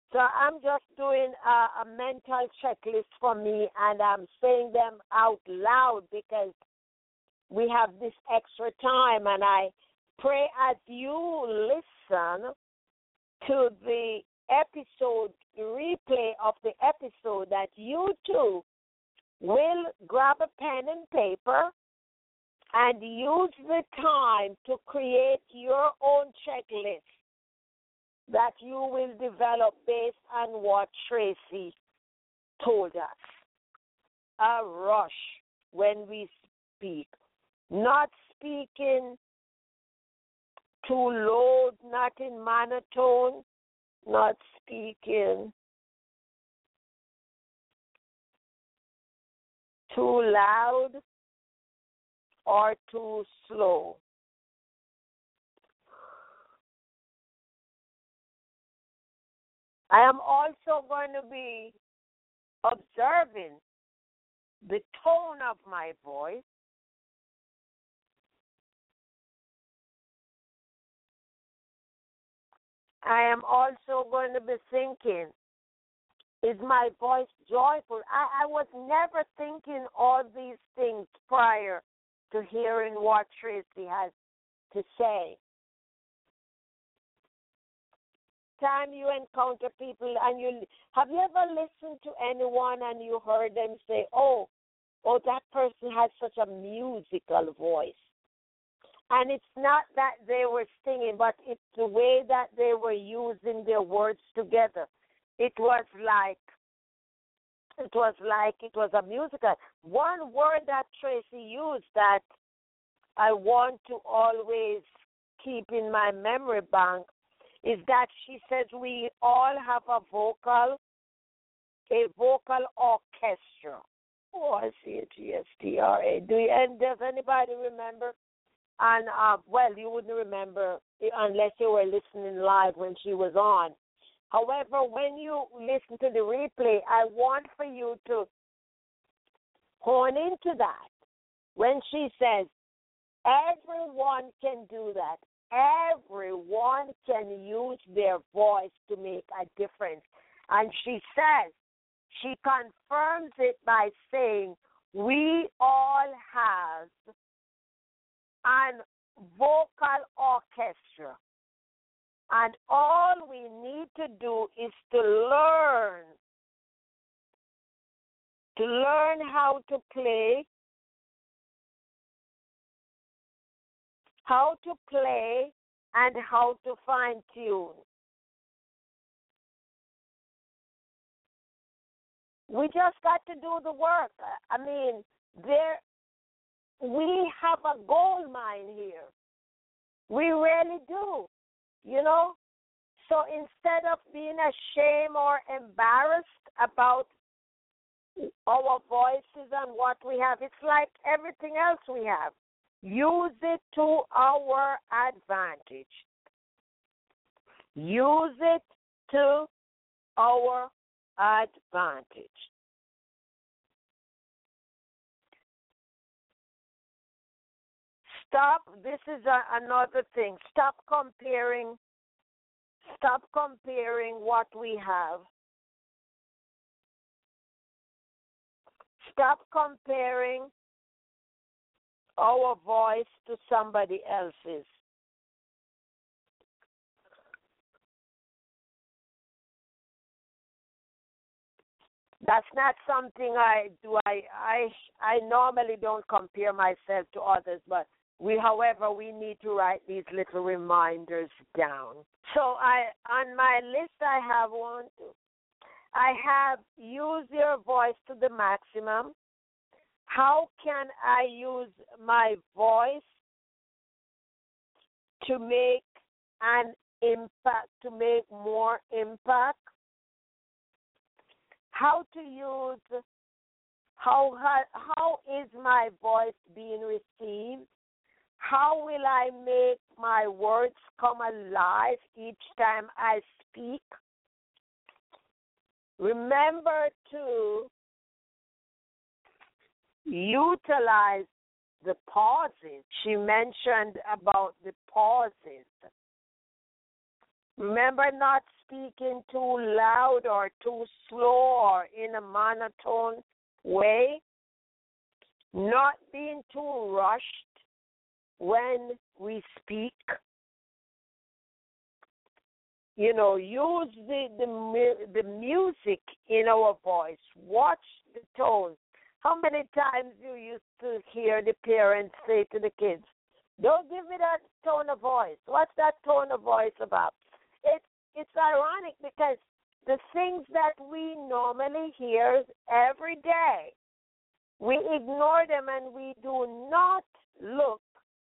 So I'm just doing a, a mental checklist for me, and I'm saying them out loud because we have this extra time, and I pray as you listen to the episode, the replay of the episode, that you too will grab a pen and paper and use the time to create your own checklist that you will develop based on what Tracy told us. A rush when we speak. Not speaking too low, not in monotone, not speaking too loud or too slow. I am also going to be observing the tone of my voice. I am also going to be thinking, is my voice joyful? I, I was never thinking all these things prior to hearing what Tracy has to say. Time you encounter people and you have you ever listened to anyone and you heard them say, oh, oh, that person has such a musical voice. And it's not that they were singing, but it's the way that they were using their words together. It was like, it was like it was a musical. One word that Tracy used that I want to always keep in my memory bank is that she says we all have a vocal, a vocal orchestra. Oh, I see it, G S T R A. Do you, and does anybody remember? And, uh, well, you wouldn't remember unless you were listening live when she was on. However, when you listen to the replay, I want for you to hone into that. When she says, everyone can do that. Everyone can use their voice to make a difference. And she says, she confirms it by saying, we all have an vocal orchestra. And all we need to do is to learn, to learn how to play, how to play, and how to fine tune. We just got to do the work. I mean, there, we have a gold mine here. We really do, you know. So instead of being ashamed or embarrassed about our voices and what we have, it's like everything else we have. Use it to our advantage. Use it to our advantage. Stop, this is a, another thing. Stop comparing, stop comparing what we have. Stop comparing our voice to somebody else's. That's not something I do. I I I normally don't compare myself to others, but we, however, we need to write these little reminders down. So I, on my list, I have one, two. I have use your voice to the maximum. How can I use my voice to make an impact, to make more impact? How to use, how, how is my voice being received? How will I make my words come alive each time I speak? Remember to utilize the pauses. She mentioned about the pauses. Remember not speaking too loud or too slow or in a monotone way. Not being too rushed when we speak. You know, use the, the, the music in our voice. Watch the tone. How many times you used to hear the parents say to the kids, don't give me that tone of voice. What's that tone of voice about? It's, it's ironic because the things that we normally hear every day, we ignore them and we do not look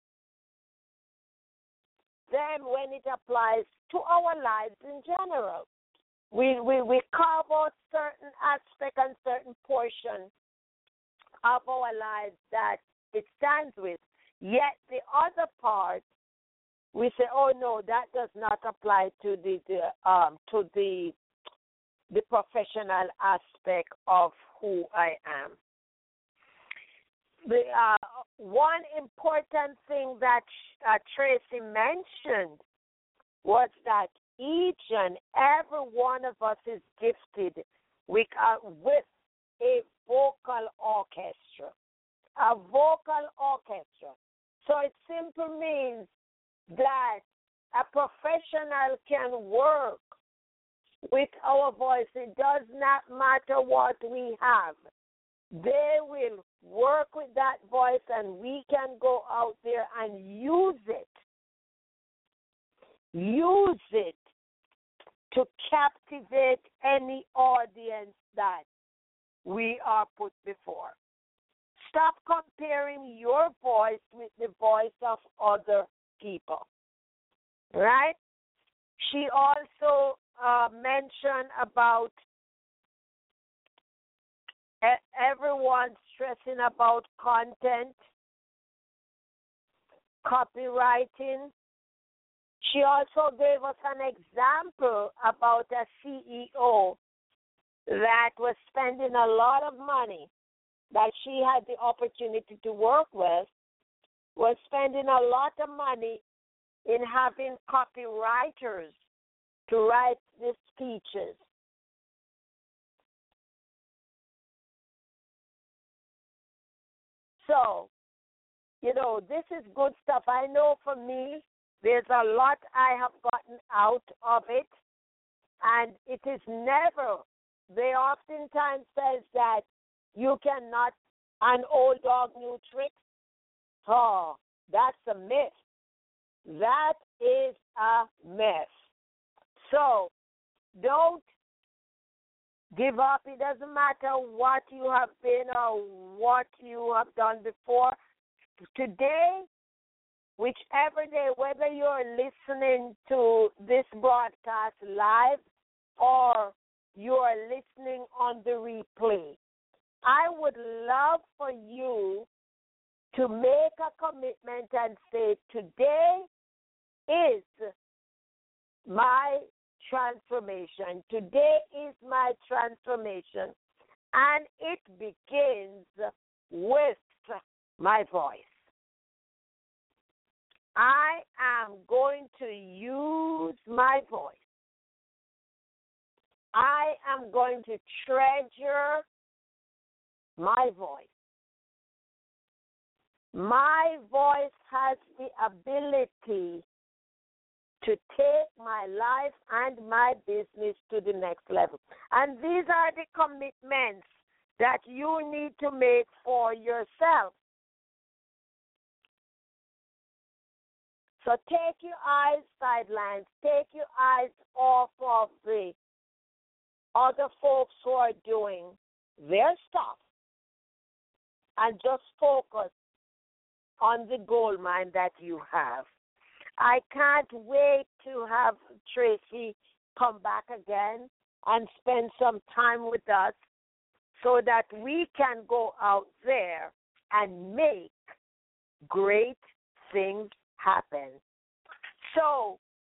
them when it applies to our lives in general. We, we, we carve out certain aspect and certain portion of our lives that it stands with. Yet the other part, we say, oh no, that does not apply to the, the um to the the professional aspect of who I am. The uh, one important thing that uh, Tracy mentioned was that each and every one of us is gifted with, uh, with a vocal orchestra. A vocal orchestra. So it simply means that a professional can work with our voice. It does not matter what we have. They will work with that voice and we can go out there and use it. Use it to captivate any audience that we are put before. Stop comparing your voice with the voice of other people. Right? She also uh, mentioned about everyone stressing about content, copywriting. She also gave us an example about a C E O that was spending a lot of money that she had the opportunity to work with, was spending a lot of money in having copywriters to write the speeches. So, you know, this is good stuff. I know for me, there's a lot I have gotten out of it, and it is never, they oftentimes says that you cannot, an old dog new tricks. Oh, that's a myth. That is a myth. So, don't give up. It doesn't matter what you have been or what you have done before. Today, whichever day, whether you're listening to this broadcast live or you're listening on the replay, I would love for you to make a commitment and say, today is my transformation. Today is my transformation. And it begins with my voice. I am going to use my voice. I am going to treasure my voice. My voice has the ability to take my life and my business to the next level. And these are the commitments that you need to make for yourself. So take your eyes sidelines, take your eyes off of the other folks who are doing their stuff and just focus on the gold mine that you have. I can't wait to have Tracy come back again and spend some time with us so that we can go out there and make great things happen. So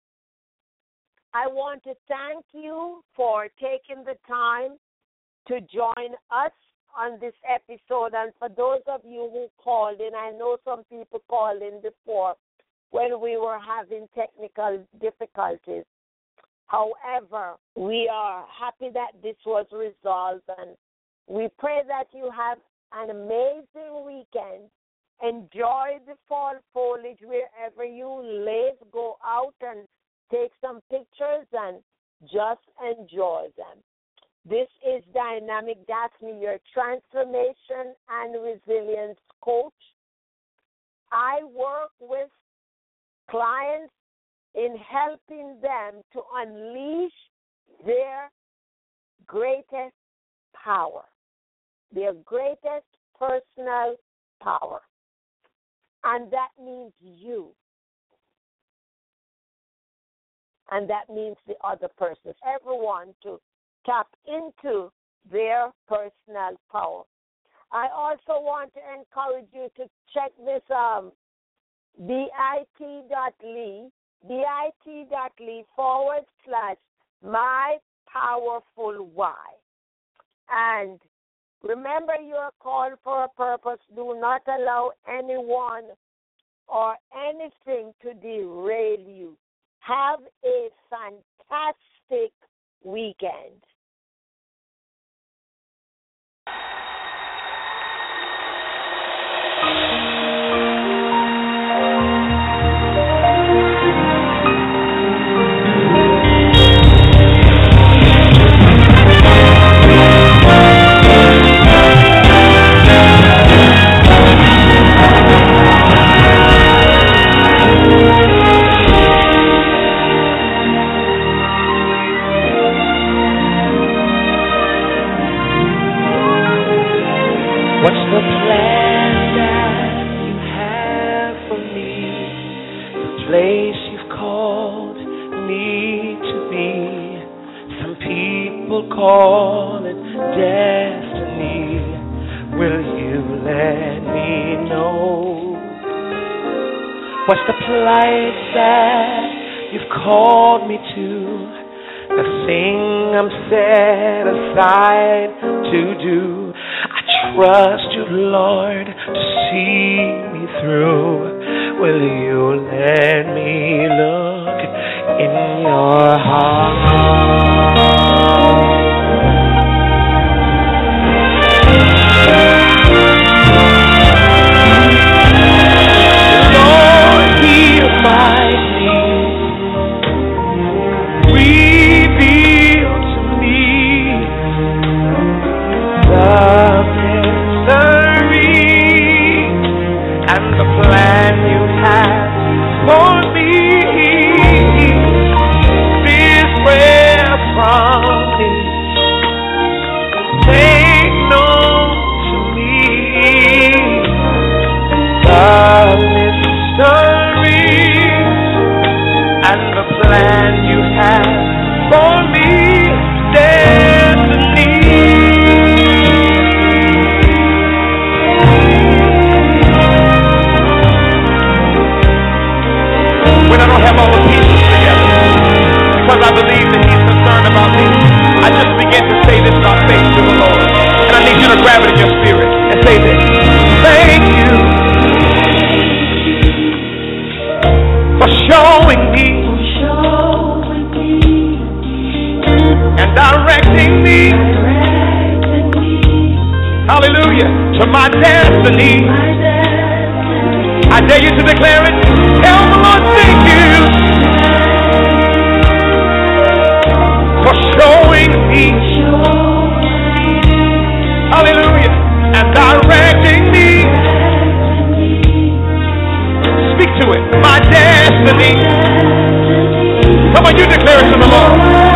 I want to thank you for taking the time to join us on this episode. And for those of you who called in, I know some people called in before when we were having technical difficulties. However, we are happy that this was resolved, and we pray that you have an amazing weekend. Enjoy the fall foliage wherever you live. Go out and take some pictures and just enjoy them. This is Dynamic Daphne, your transformation and resilience coach. I work with clients in helping them to unleash their greatest power, their greatest personal power. And that means you. And that means the other person. Everyone to tap into their personal power. I also want to encourage you to check this um, bit.ly, bit.ly forward slash my powerful why. And remember, you are called for a purpose. Do not allow anyone or anything to derail you. Have a fantastic weekend. What's the plan that you have for me? The place you've called me to be. Some people call it destiny. Will you let me know? What's the place that you've called me to? The thing I'm set aside to do. Trust you, Lord, to see me through. Will you let me look in your heart? Lord, hear my plea. Reveal to me the and the plan you have for me. This prayer from me, make known to me the mystery and the plan you have for me. Destiny. When I don't have all the pieces together, because I believe that He's concerned about me, I just begin to say this by faith to the Lord. And I need you to grab it in your spirit and say this. Thank you for showing me and directing me, hallelujah, to my destiny. I dare you to declare it. Tell the Lord, thank you for showing me, hallelujah, and directing me. Speak to it. My destiny. Come on, you declare it to the Lord.